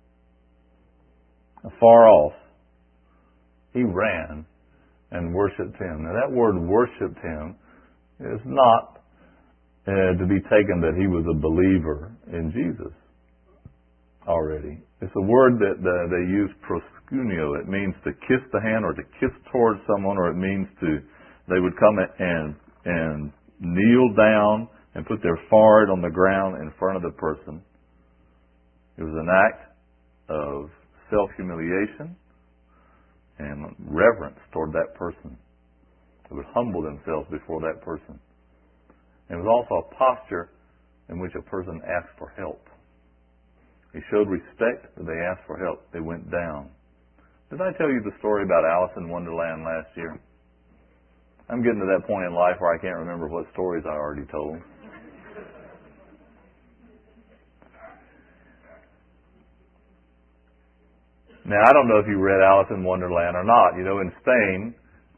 afar off, he ran and worshipped him. Now that word worshipped him is not to be taken that he was a believer in Jesus already. It's a word that they use proskuneo. It means to kiss the hand or to kiss towards someone, or it means they would come and kneel down and put their forehead on the ground in front of the person. It was an act of self-humiliation and reverence toward that person. They would humble themselves before that person. And it was also a posture in which a person asked for help. They showed respect, but they asked for help. They went down. Did I tell you the story about Alice in Wonderland last year? I'm getting to that point in life where I can't remember what stories I already told. Now, I don't know if you read Alice in Wonderland or not. You know, in Spain,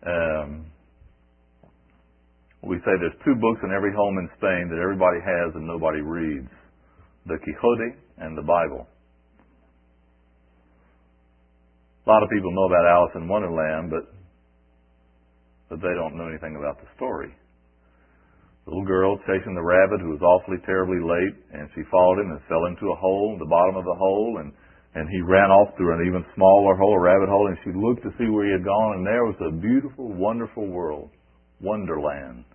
we say there's 2 books in every home in Spain that everybody has and nobody reads. The Quixote and the Bible. A lot of people know about Alice in Wonderland, but they don't know anything about the story. The little girl chasing the rabbit who was awfully terribly late, and she followed him and fell into a hole, the bottom of the hole, and he ran off through an even smaller hole, a rabbit hole, and she looked to see where he had gone, and there was a beautiful, wonderful world, Wonderland.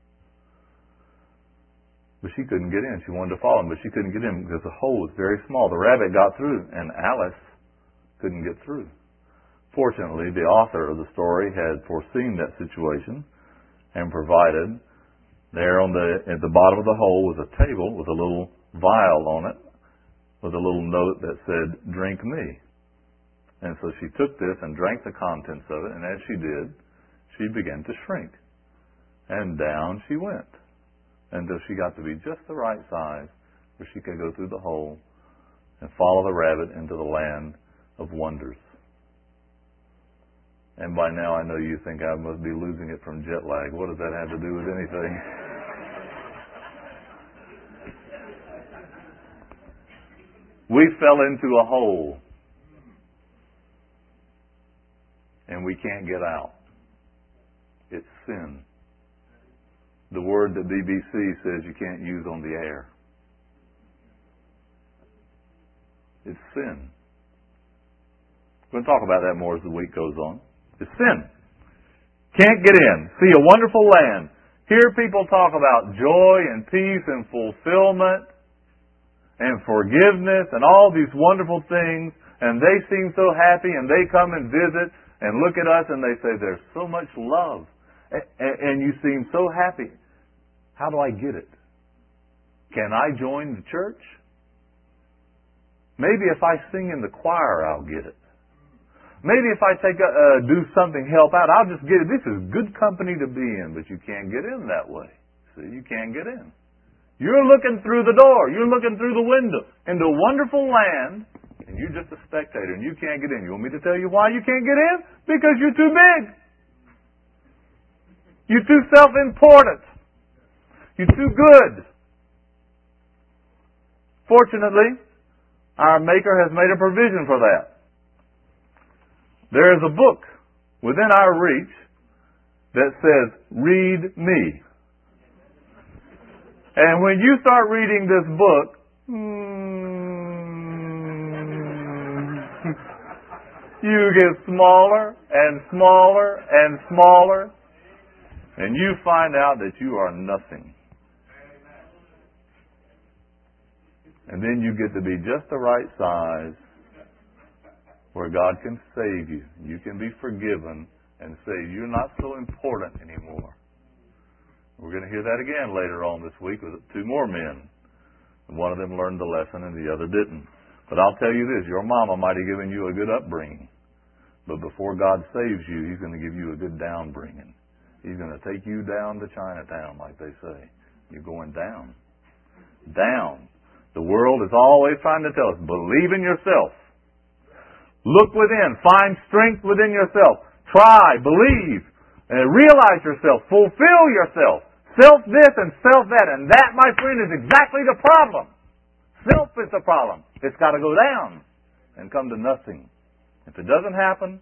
But she couldn't get in. She wanted to follow him, but she couldn't get in because the hole was very small. The rabbit got through, and Alice couldn't get through. Fortunately, the author of the story had foreseen that situation and provided there at the bottom of the hole was a table with a little vial on it, with a little note that said, "Drink me." And so she took this and drank the contents of it, and as she did, she began to shrink. And down she went until she got to be just the right size where she could go through the hole and follow the rabbit into the land of wonders. And by now I know you think I must be losing it from jet lag. What does that have to do with anything? We fell into a hole and we can't get out. It's sin. The word that BBC says you can't use on the air. It's sin. We're going to talk about that more as the week goes on. It's sin. Can't get in. See a wonderful land. Hear people talk about joy and peace and fulfillment and forgiveness and all these wonderful things, and they seem so happy, and they come and visit, and look at us and they say, there's so much love. And you seem so happy. How do I get it? Can I join the church? Maybe if I sing in the choir, I'll get it. Maybe if I do something, help out, I'll just get it. This is good company to be in, but you can't get in that way. See, you can't get in. You're looking through the door. You're looking through the window into a wonderful land, and you're just a spectator, and you can't get in. You want me to tell you why you can't get in? Because you're too big. You're too self-important. You're too good. Fortunately, our Maker has made a provision for that. There is a book within our reach that says, read me. And when you start reading this book, you get smaller and smaller and smaller, and you find out that you are nothing. And then you get to be just the right size where God can save you. You can be forgiven and say, you're not so important anymore. We're going to hear that again later on this week with two more men. One of them learned the lesson and the other didn't. But I'll tell you this, your mama might have given you a good upbringing. But before God saves you, He's going to give you a good downbringing. He's going to take you down to Chinatown, like they say. You're going down. Down. The world is always trying to tell us, believe in yourself. Look within. Find strength within yourself. Try. Believe. And realize yourself. Fulfill yourself. Self this and self that. And that, my friend, is exactly the problem. Self is the problem. It's got to go down and come to nothing. If it doesn't happen,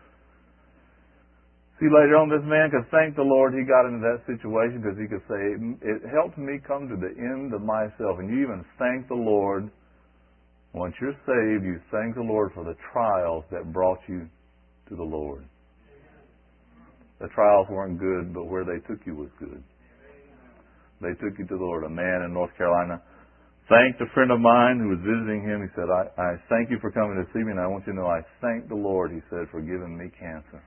see, later on this man could thank the Lord he got into that situation because he could say, it helped me come to the end of myself. And you even thank the Lord. Once you're saved, you thank the Lord for the trials that brought you to the Lord. The trials weren't good, but where they took you was good. They took you to the Lord. A man in North Carolina thanked a friend of mine who was visiting him. He said, I thank you for coming to see me, and I want you to know I thank the Lord, he said, for giving me cancer.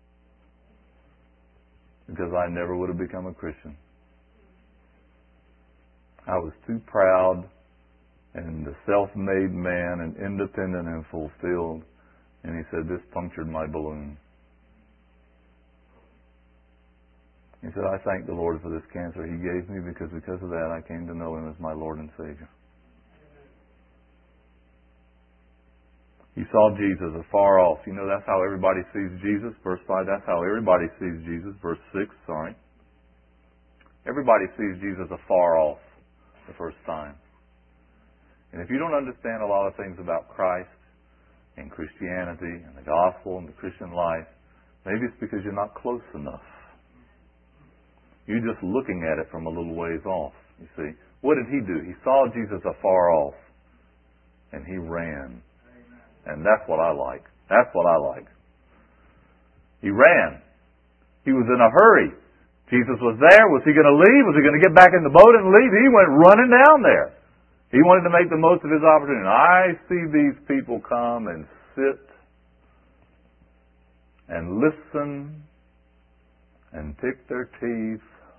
Because I never would have become a Christian. I was too proud and a self-made man and independent and fulfilled. And he said, this punctured my balloon. He said, I thank the Lord for this cancer He gave me because of that I came to know Him as my Lord and Savior. He saw Jesus afar off. You know, that's how everybody sees Jesus. Verse 5, that's how everybody sees Jesus. Verse 6, Everybody sees Jesus afar off the first time. And if you don't understand a lot of things about Christ and Christianity and the gospel and the Christian life, maybe it's because you're not close enough. You're just looking at it from a little ways off, you see. What did he do? He saw Jesus afar off, and he ran. And that's what I like. That's what I like. He ran. He was in a hurry. Jesus was there. Was he going to leave? Was he going to get back in the boat and leave? He went running down there. He wanted to make the most of his opportunity. I see these people come and sit and listen and pick their teeth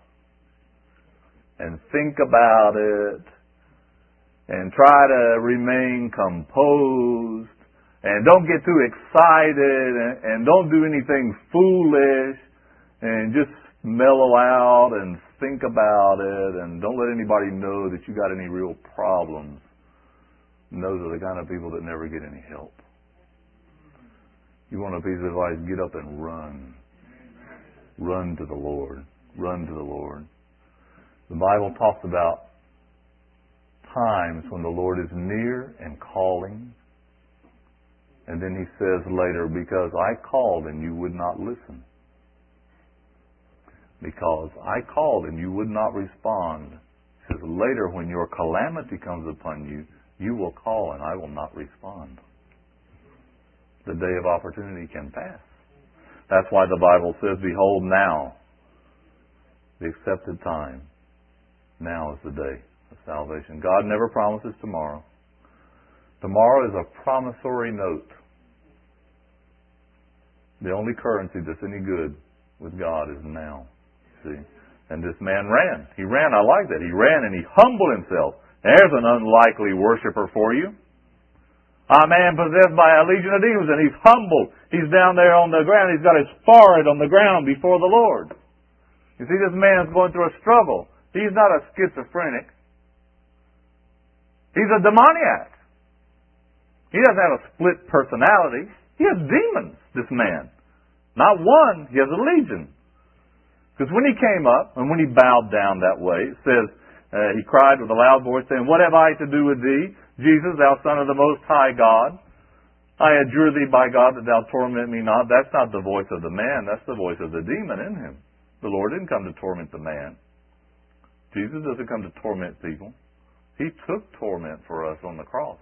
and think about it and try to remain composed and don't get too excited and don't do anything foolish and just mellow out and think about it and don't let anybody know that you got any real problems. And those are the kind of people that never get any help. You want a piece of advice, get up and run. Run to the Lord. Run to the Lord. The Bible talks about times when the Lord is near and calling. And then He says later, because I called and you would not listen. Because I called and you would not respond. He says later when your calamity comes upon you, you will call and I will not respond. The day of opportunity can pass. That's why the Bible says, behold now, the accepted time. Now is the day of salvation. God never promises tomorrow. Tomorrow is a promissory note. The only currency that's any good with God is now. See? And this man ran. He ran. I like that. He ran and he humbled himself. There's an unlikely worshiper for you. A man possessed by a legion of demons, and he's humbled. He's down there on the ground. He's got his forehead on the ground before the Lord. You see, this man's going through a struggle. He's not a schizophrenic. He's a demoniac. He doesn't have a split personality. He has demons, this man. Not one, he has a legion. Because when he came up, and when he bowed down that way, it says, he cried with a loud voice, saying, "What have I to do with thee, Jesus, thou Son of the Most High God? I adjure thee by God that thou torment me not." That's not the voice of the man. That's the voice of the demon in him. The Lord didn't come to torment the man. Jesus doesn't come to torment people. He took torment for us on the cross.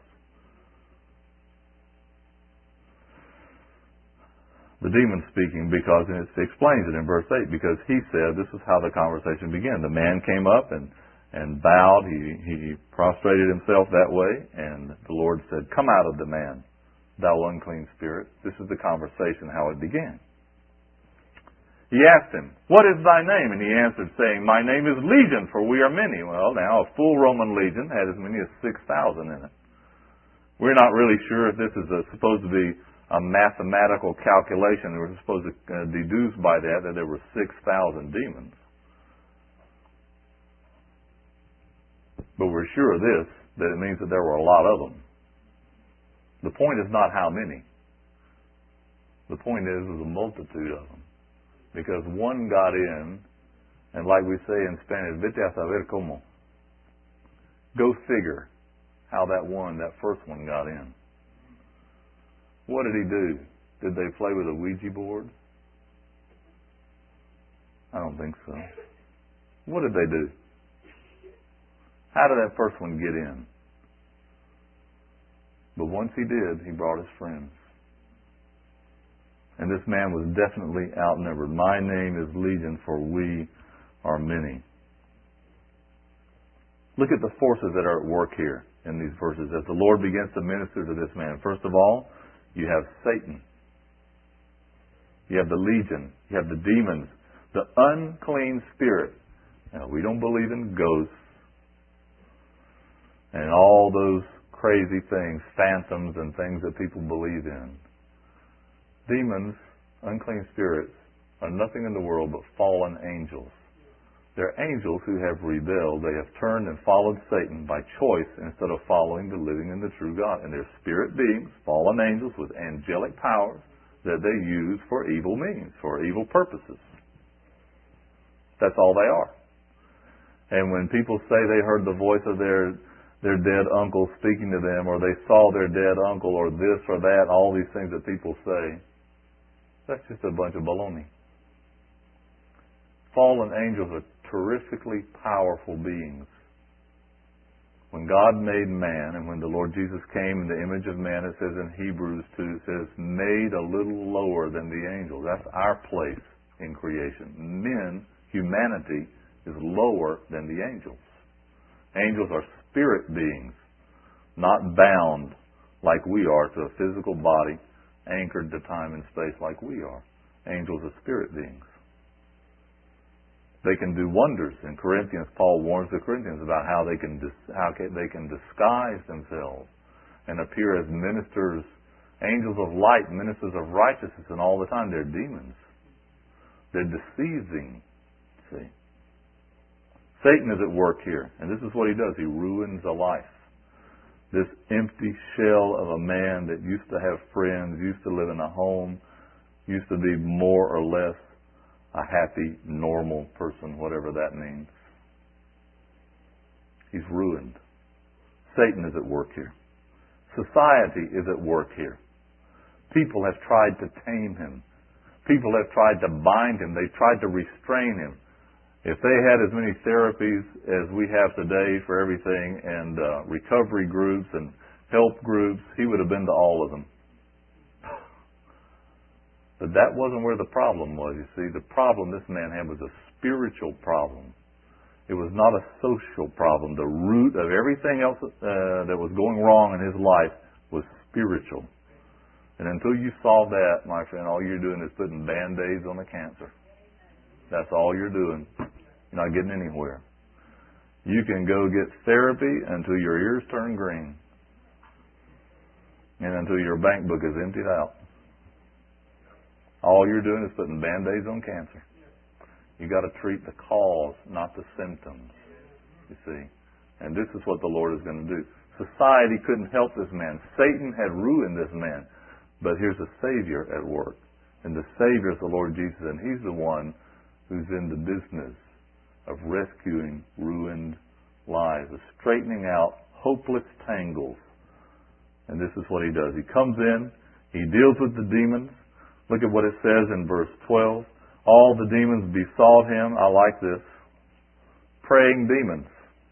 The demon speaking, because it explains it in verse 8, because he said, this is how the conversation began. The man came up and bowed. He prostrated himself that way, and the Lord said, "Come out of the man, thou unclean spirit." This is the conversation, how it began. He asked him, "What is thy name?" And he answered, saying, "My name is Legion, for we are many." Well, now, a full Roman legion had as many as 6,000 in it. We're not really sure if this is supposed to be a mathematical calculation. We're supposed to deduce by that there were 6,000 demons. But we're sure of this, that it means that there were a lot of them. The point is not how many. The point is a multitude of them. Because one got in, and like we say in Spanish, vete a saber cómo. Go figure how that first one got in. What did he do? Did they play with a Ouija board? I don't think so. What did they do? How did that first one get in? But once he did, he brought his friends. And this man was definitely outnumbered. "My name is Legion, for we are many." Look at the forces that are at work here in these verses as the Lord begins to minister to this man. First of all, you have Satan. You have the legion. You have the demons. The unclean spirit. Now, we don't believe in ghosts and all those crazy things, phantoms and things that people believe in. Demons, unclean spirits, are nothing in the world but fallen angels. They're angels who have rebelled. They have turned and followed Satan by choice instead of following the living and the true God. And they're spirit beings, fallen angels with angelic powers that they use for evil means, for evil purposes. That's all they are. And when people say they heard the voice of their dead uncle speaking to them, or they saw their dead uncle, or this or that, all these things that people say, that's just a bunch of baloney. Fallen angels are terrifically powerful beings. When God made man, and when the Lord Jesus came in the image of man, it says in Hebrews 2, it says, made a little lower than the angels. That's our place in creation. Men, humanity, is lower than the angels. Angels are spirit beings, not bound like we are to a physical body, anchored to time and space like we are. Angels are spirit beings. They can do wonders. In Corinthians, Paul warns the Corinthians about how they can disguise themselves and appear as ministers, angels of light, ministers of righteousness, and all the time they're demons. They're deceiving. See? Satan is at work here, and this is what he does. He ruins a life. This empty shell of a man that used to have friends, used to live in a home, used to be more or less a happy, normal person, whatever that means. He's ruined. Satan is at work here. Society is at work here. People have tried to tame him. People have tried to bind him. They've tried to restrain him. If they had as many therapies as we have today for everything, and recovery groups and help groups, he would have been to all of them. But that wasn't where the problem was, you see. The problem this man had was a spiritual problem. It was not a social problem. The root of everything else that was going wrong in his life was spiritual. And until you solve that, my friend, all you're doing is putting Band-Aids on the cancer. That's all you're doing. You're not getting anywhere. You can go get therapy until your ears turn green and until your bank book is emptied out. All you're doing is putting Band-Aids on cancer. You got to treat the cause, not the symptoms, you see. And this is what the Lord is going to do. Society couldn't help this man. Satan had ruined this man. But here's a Savior at work. And the Savior is the Lord Jesus. And He's the one who's in the business of rescuing ruined lives, of straightening out hopeless tangles. And this is what He does. He comes in. He deals with the demons. Look at what it says in verse 12. All the demons besought Him. I like this. Praying demons.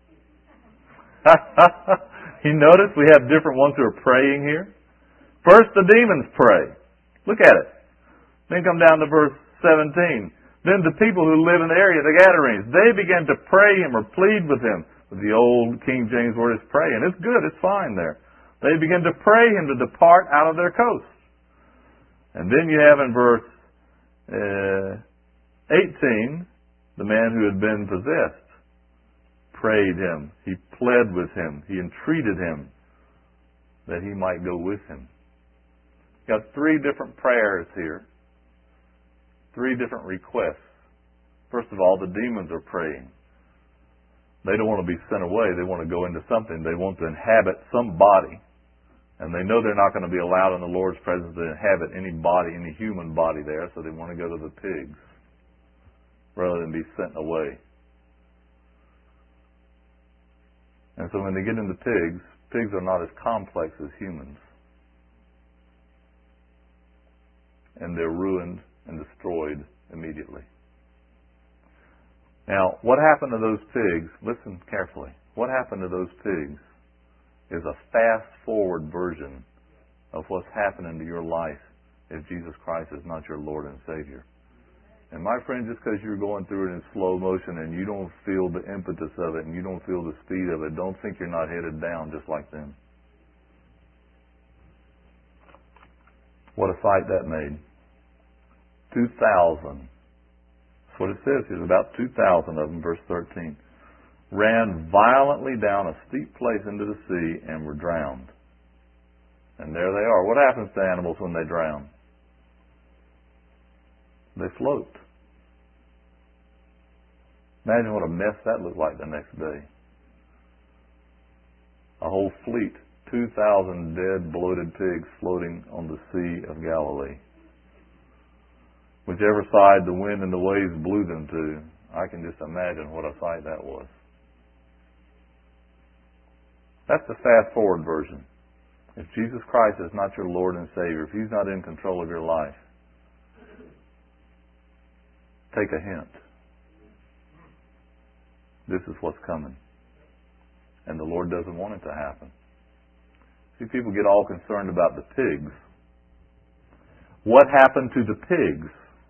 You notice we have different ones who are praying here. First the demons pray. Look at it. Then come down to verse 17. Then the people who live in the area, the Gadarenes, they began to pray Him or plead with Him. The old King James word is pray, and it's good, it's fine there. They began to pray Him to depart out of their coast. And then you have in verse 18, the man who had been possessed prayed Him. He pled with Him. He entreated Him that He might go with him. Got three different prayers here. Three different requests. First of all, the demons are praying. They don't want to be sent away. They want to go into something. They want to inhabit some body. And they know they're not going to be allowed in the Lord's presence to inhabit any body, any human body there, so they want to go to the pigs rather than be sent away. And so when they get into pigs, pigs are not as complex as humans. And they're ruined and destroyed immediately. Now, what happened to those pigs? Listen carefully. What happened to those pigs is a fast-forward version of what's happening to your life if Jesus Christ is not your Lord and Savior. And my friend, just because you're going through it in slow motion and you don't feel the impetus of it and you don't feel the speed of it, don't think you're not headed down just like them. What a sight that made. 2,000. That's what it says here. About 2,000 of them, verse 13, ran violently down a steep place into the sea and were drowned. And there they are. What happens to animals when they drown? They float. Imagine what a mess that looked like the next day. A whole fleet, 2,000 dead, bloated pigs floating on the Sea of Galilee. Whichever side the wind and the waves blew them to, I can just imagine what a sight that was. That's the fast-forward version. If Jesus Christ is not your Lord and Savior, if He's not in control of your life, take a hint. This is what's coming. And the Lord doesn't want it to happen. See, people get all concerned about the pigs. What happened to the pigs?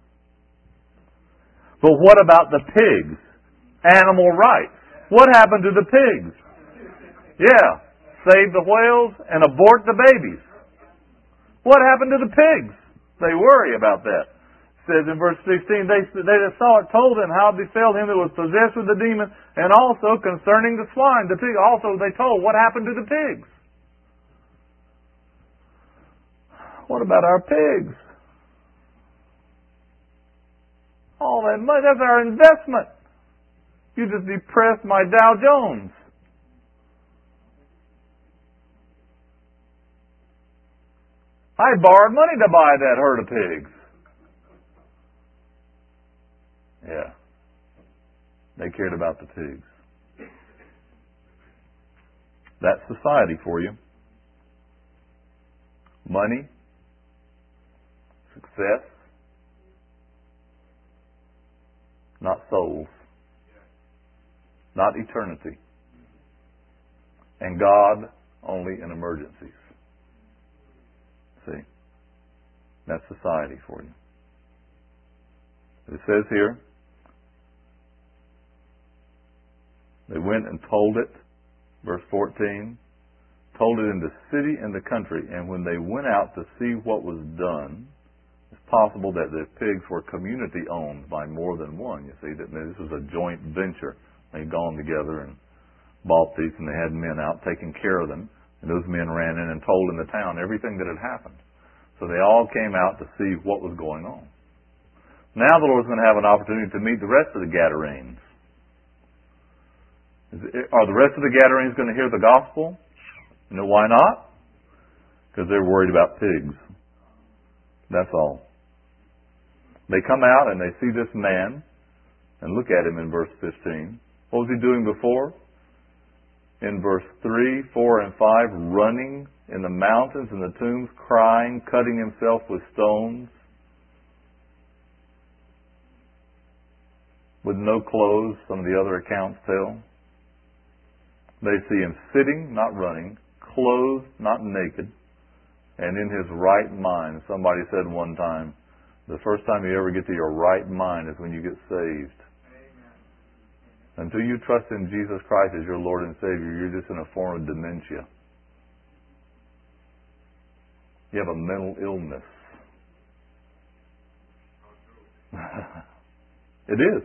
But what about the pigs? Animal rights. What happened to the pigs? Yeah, save the whales and abort the babies. What happened to the pigs? They worry about that. It says in verse 16, they that saw it told them how it befell him that was possessed with the demon, and also concerning the swine, the pig. Also they told what happened to the pigs. What about our pigs? All that money, that's our investment. You just depressed my Dow Jones. I borrowed money to buy that herd of pigs. Yeah. They cared about the pigs. That's society for you. Money, success, not souls, not eternity, and God only in emergencies. See? That's society for you. It says here, they went and told it, verse 14, told it in the city and the country. And when they went out to see what was done, it's possible that the pigs were community owned by more than one. You see, that this was a joint venture. They'd gone together and bought these, and they had men out taking care of them. And those men ran in and told in the town everything that had happened. So they all came out to see what was going on. Now the Lord's going to have an opportunity to meet the rest of the Gadarenes. Are the rest of the Gadarenes going to hear the gospel? You know why not? Because they're worried about pigs. That's all. They come out and they see this man and look at him in verse 15. What was he doing before? In verse 3, 4, and 5, running in the mountains and the tombs, crying, cutting himself with stones, with no clothes, some of the other accounts tell. They see him sitting, not running, clothed, not naked, and in his right mind. Somebody said one time, the first time you ever get to your right mind is when you get saved. Until you trust in Jesus Christ as your Lord and Savior, you're just in a form of dementia. You have a mental illness. It is.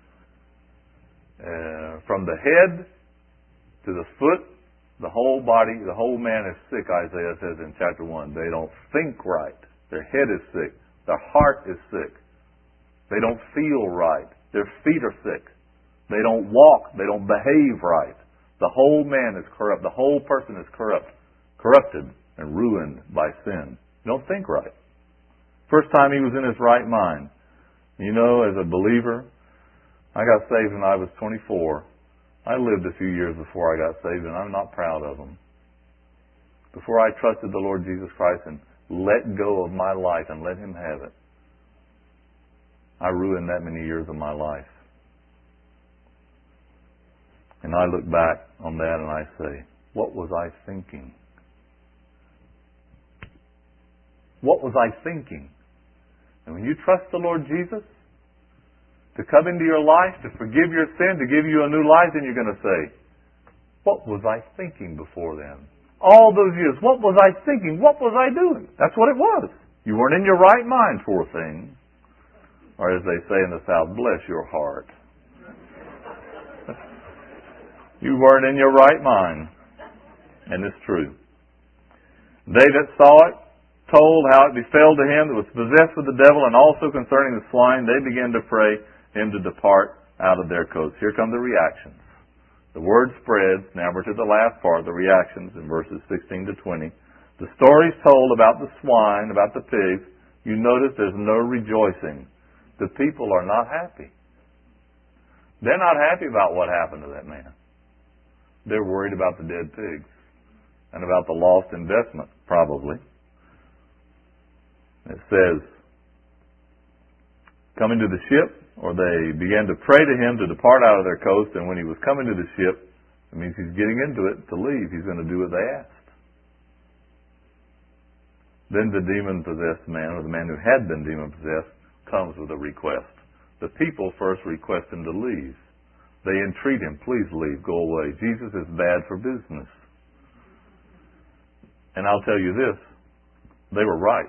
From the head to the foot, the whole body, the whole man is sick, Isaiah says in chapter 1. They don't think right. Their head is sick. Their heart is sick. They don't feel right. Their feet are sick. They don't walk. They don't behave right. The whole man is corrupt. The whole person is corrupted and ruined by sin. They don't think right. First time he was in his right mind. You know, as a believer, I got saved when I was 24. I lived a few years before I got saved, and I'm not proud of them. Before I trusted the Lord Jesus Christ and let go of my life and let Him have it, I ruined that many years of my life. And I look back on that and I say, what was I thinking? What was I thinking? And when you trust the Lord Jesus to come into your life, to forgive your sin, to give you a new life, then you're going to say, what was I thinking before then? All those years, what was I thinking? What was I doing? That's what it was. You weren't in your right mind, poor thing. Or as they say in the South, bless your heart. You weren't in your right mind. And it's true. They that saw it told how it befell to him that was possessed with the devil, and also concerning the swine, they began to pray him to depart out of their coasts. Here come the reactions. The word spreads. Now we're to the last part, the reactions in verses 16 to 20. The stories told about the swine, about the pigs, you notice there's no rejoicing. The people are not happy. They're not happy about what happened to that man. They're worried about the dead pigs and about the lost investment, probably. It says, coming to the ship, or they began to pray to him to depart out of their coast, and when he was coming to the ship, it means he's getting into it to leave. He's going to do what they asked. Then the demon-possessed man, or the man who had been demon-possessed, comes with a request. The people first request him to leave. They entreat him, please leave, go away. Jesus is bad for business. And I'll tell you this, they were right.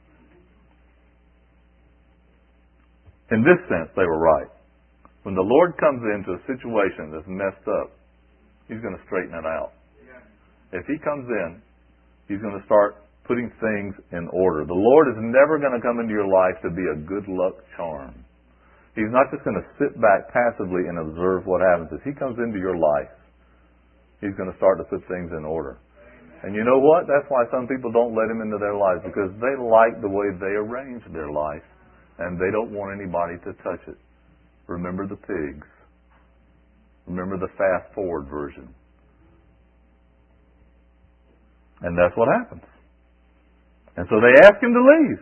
In this sense, they were right. When the Lord comes into a situation that's messed up, He's going to straighten it out. If He comes in, He's going to start putting things in order. The Lord is never going to come into your life to be a good luck charm. He's not just going to sit back passively and observe what happens. If He comes into your life, He's going to start to put things in order. And you know what? That's why some people don't let Him into their lives, because they like the way they arrange their life, and they don't want anybody to touch it. Remember the pigs. Remember the fast-forward version. And that's what happens. And so they ask Him to leave.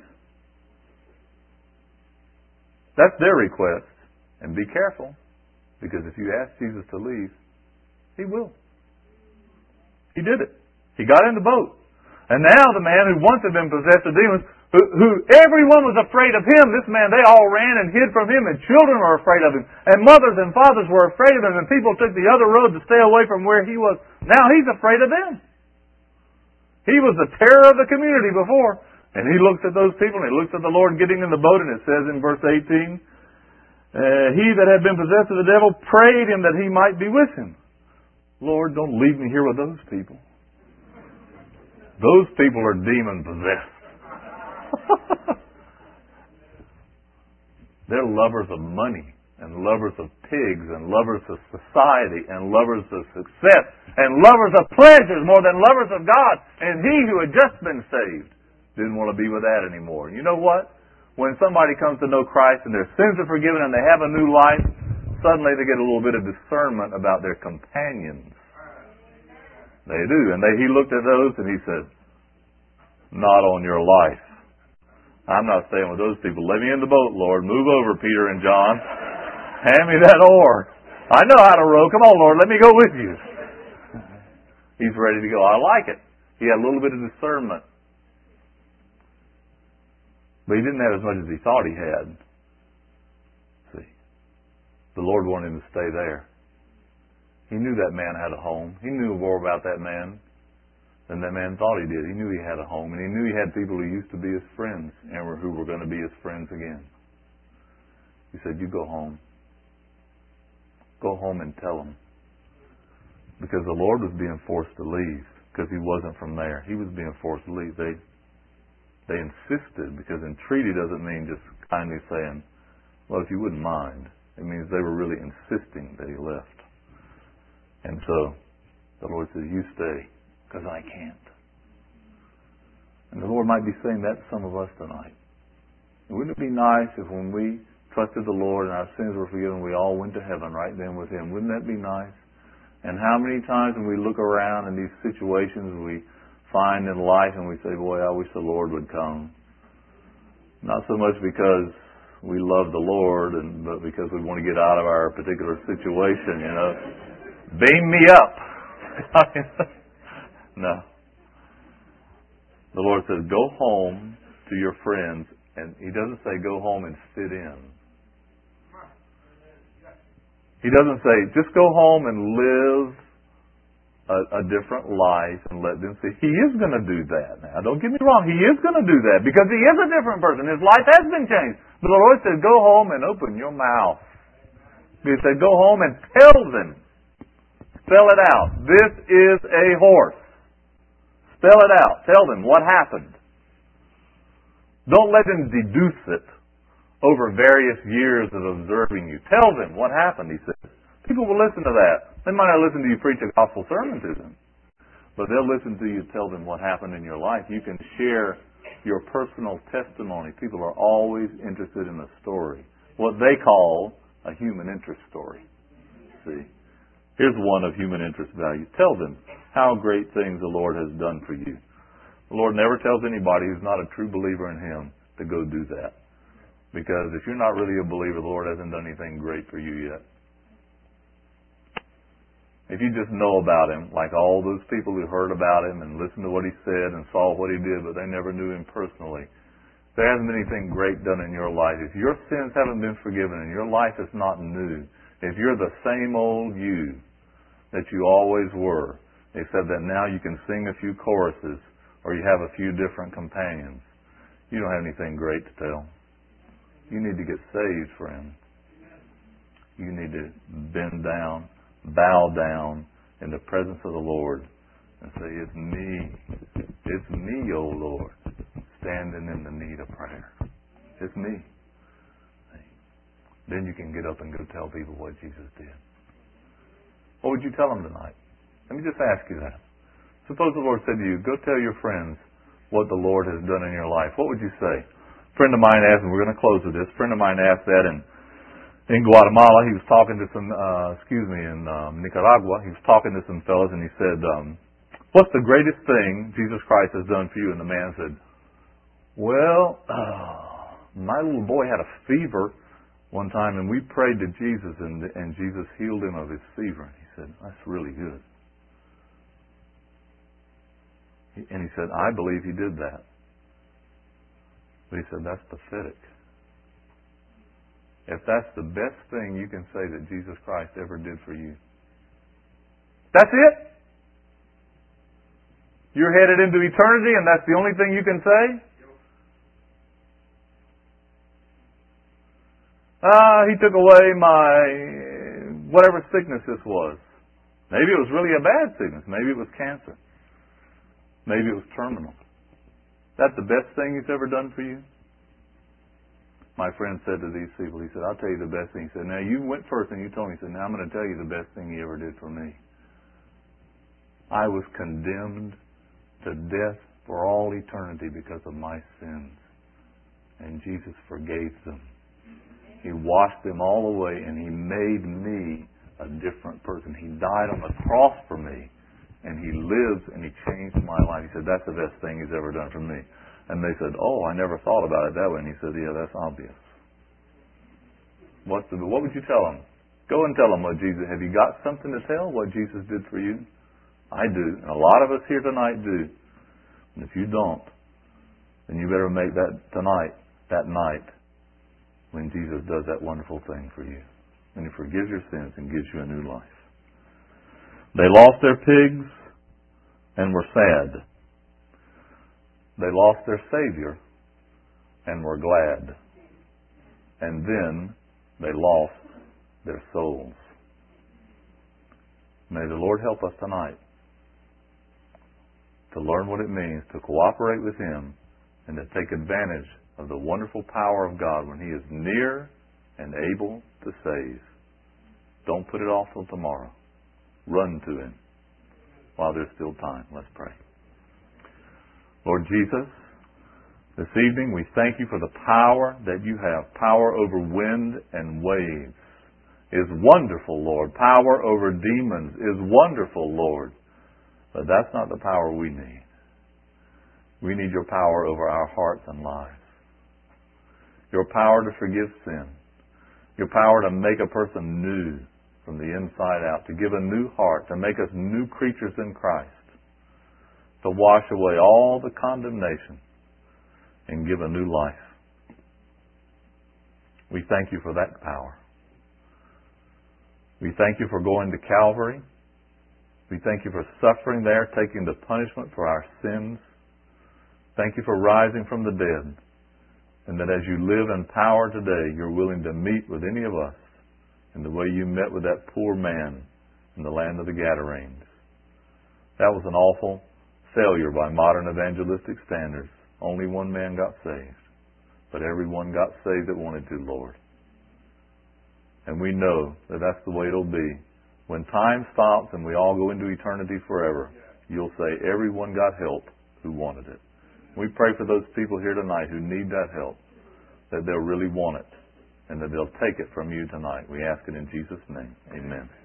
That's their request. And be careful, because if you ask Jesus to leave, He will. He did it. He got in the boat. And now the man who once had been possessed with demons, who everyone was afraid of him, this man, they all ran and hid from him, and children were afraid of him, and mothers and fathers were afraid of him, and people took the other road to stay away from where he was. Now he's afraid of them. He was the terror of the community before. And he looks at those people, and he looks at the Lord getting in the boat, and it says in verse 18, he that had been possessed of the devil prayed him that he might be with him. Lord, don't leave me here with those people. Those people are demon possessed. They're lovers of money, and lovers of pigs, and lovers of society, and lovers of success, and lovers of pleasures more than lovers of God. And he who had just been saved didn't want to be with that anymore. You know what? When somebody comes to know Christ and their sins are forgiven and they have a new life, suddenly they get a little bit of discernment about their companions. They do. And he looked at those and he said, not on your life. I'm not staying with those people. Let me in the boat, Lord. Move over, Peter and John. Hand me that oar. I know how to row. Come on, Lord. Let me go with you. He's ready to go. I like it. He had a little bit of discernment. But he didn't have as much as he thought he had. See, the Lord wanted him to stay there. He knew that man had a home. He knew more about that man than that man thought he did. He knew he had a home, and he knew he had people who used to be his friends and who were going to be his friends again. He said, you go home. Go home and tell them. Because the Lord was being forced to leave because he wasn't from there. He was being forced to leave. They insisted, because entreaty doesn't mean just kindly saying, well, if you wouldn't mind. It means they were really insisting that he left. And so the Lord says, you stay, because I can't. And the Lord might be saying that to some of us tonight. Wouldn't it be nice if when we trusted the Lord and our sins were forgiven, we all went to heaven right then with him? Wouldn't that be nice? And how many times when we look around in these situations we find in life and we say, boy, I wish the Lord would come. Not so much because we love the Lord, but because we want to get out of our particular situation, you know. Beam me up. No. The Lord says, go home to your friends. And he doesn't say go home and fit in. He doesn't say just go home and live a different life and let them see. He is going to do that. Now, don't get me wrong. He is going to do that because he is a different person. His life has been changed. But the Lord said, go home and open your mouth. He said, go home and tell them. Spell it out. This is a horse. Spell it out. Tell them what happened. Don't let them deduce it over various years of observing you. Tell them what happened, he said. People will listen to that. They might not listen to you preach a gospel sermon to them, but they'll listen to you tell them what happened in your life. You can share your personal testimony. People are always interested in a story, what they call a human interest story. See, here's one of human interest value. Tell them how great things the Lord has done for you. The Lord never tells anybody who's not a true believer in him to go do that. Because if you're not really a believer, the Lord hasn't done anything great for you yet. If you just know about him, like all those people who heard about him and listened to what he said and saw what he did, but they never knew him personally, there hasn't been anything great done in your life. If your sins haven't been forgiven and your life is not new, if you're the same old you that you always were, except that now you can sing a few choruses or you have a few different companions, you don't have anything great to tell. You need to get saved, friend. You need to bend down, bow down in the presence of the Lord and say, it's me, O Lord, standing in the need of prayer. It's me. Then you can get up and go tell people what Jesus did. What would you tell them tonight? Let me just ask you that. Suppose the Lord said to you, go tell your friends what the Lord has done in your life. What would you say? A friend of mine asked, and we're going to close with this, a friend of mine asked that in Guatemala. He was talking to some, in Nicaragua. He was talking to some fellas, and he said, what's the greatest thing Jesus Christ has done for you? And the man said, well, my little boy had a fever one time, and we prayed to Jesus, and Jesus healed him of his fever. And he said, that's really good. And he said, I believe he did that. But he said, that's pathetic. If that's the best thing you can say that Jesus Christ ever did for you, that's it? You're headed into eternity and that's the only thing you can say? He took away my whatever sickness this was. Maybe it was really a bad sickness. Maybe it was cancer. Maybe it was terminal. That's the best thing He's ever done for you? My friend said to these people, he said, I'll tell you the best thing. He said, now you went first and you told me. He said, now I'm going to tell you the best thing He ever did for me. I was condemned to death for all eternity because of my sins. And Jesus forgave them. He washed them all away and He made me a different person. He died on the cross for me. And He lives and He changed my life. He said, that's the best thing He's ever done for me. And they said, oh, I never thought about it that way. And He said, yeah, that's obvious. What would you tell them? Go and tell them what Jesus... Have you got something to tell what Jesus did for you? I do. And a lot of us here tonight do. And if you don't, then you better make that tonight, that night, when Jesus does that wonderful thing for you. When He forgives your sins and gives you a new life. They lost their pigs and were sad. They lost their Savior and were glad. And then they lost their souls. May the Lord help us tonight to learn what it means to cooperate with Him and to take advantage of the wonderful power of God when He is near and able to save. Don't put it off till tomorrow. Run to Him while there's still time. Let's pray. Lord Jesus, this evening we thank You for the power that You have. Power over wind and waves is wonderful, Lord. Power over demons is wonderful, Lord. But that's not the power we need. We need Your power over our hearts and lives. Your power to forgive sin. Your power to make a person new from the inside out. To give a new heart. To make us new creatures in Christ. To wash away all the condemnation and give a new life. We thank You for that power. We thank You for going to Calvary. We thank You for suffering there, taking the punishment for our sins. Thank You for rising from the dead. And that as You live in power today, You're willing to meet with any of us in the way You met with that poor man in the land of the Gadarenes. That was an awful failure by modern evangelistic standards. Only one man got saved. But everyone got saved that wanted to, Lord. And we know that that's the way it'll be. When time stops and we all go into eternity forever, You'll say everyone got help who wanted it. We pray for those people here tonight who need that help, that they'll really want it, and that they'll take it from You tonight. We ask it in Jesus' name. Amen.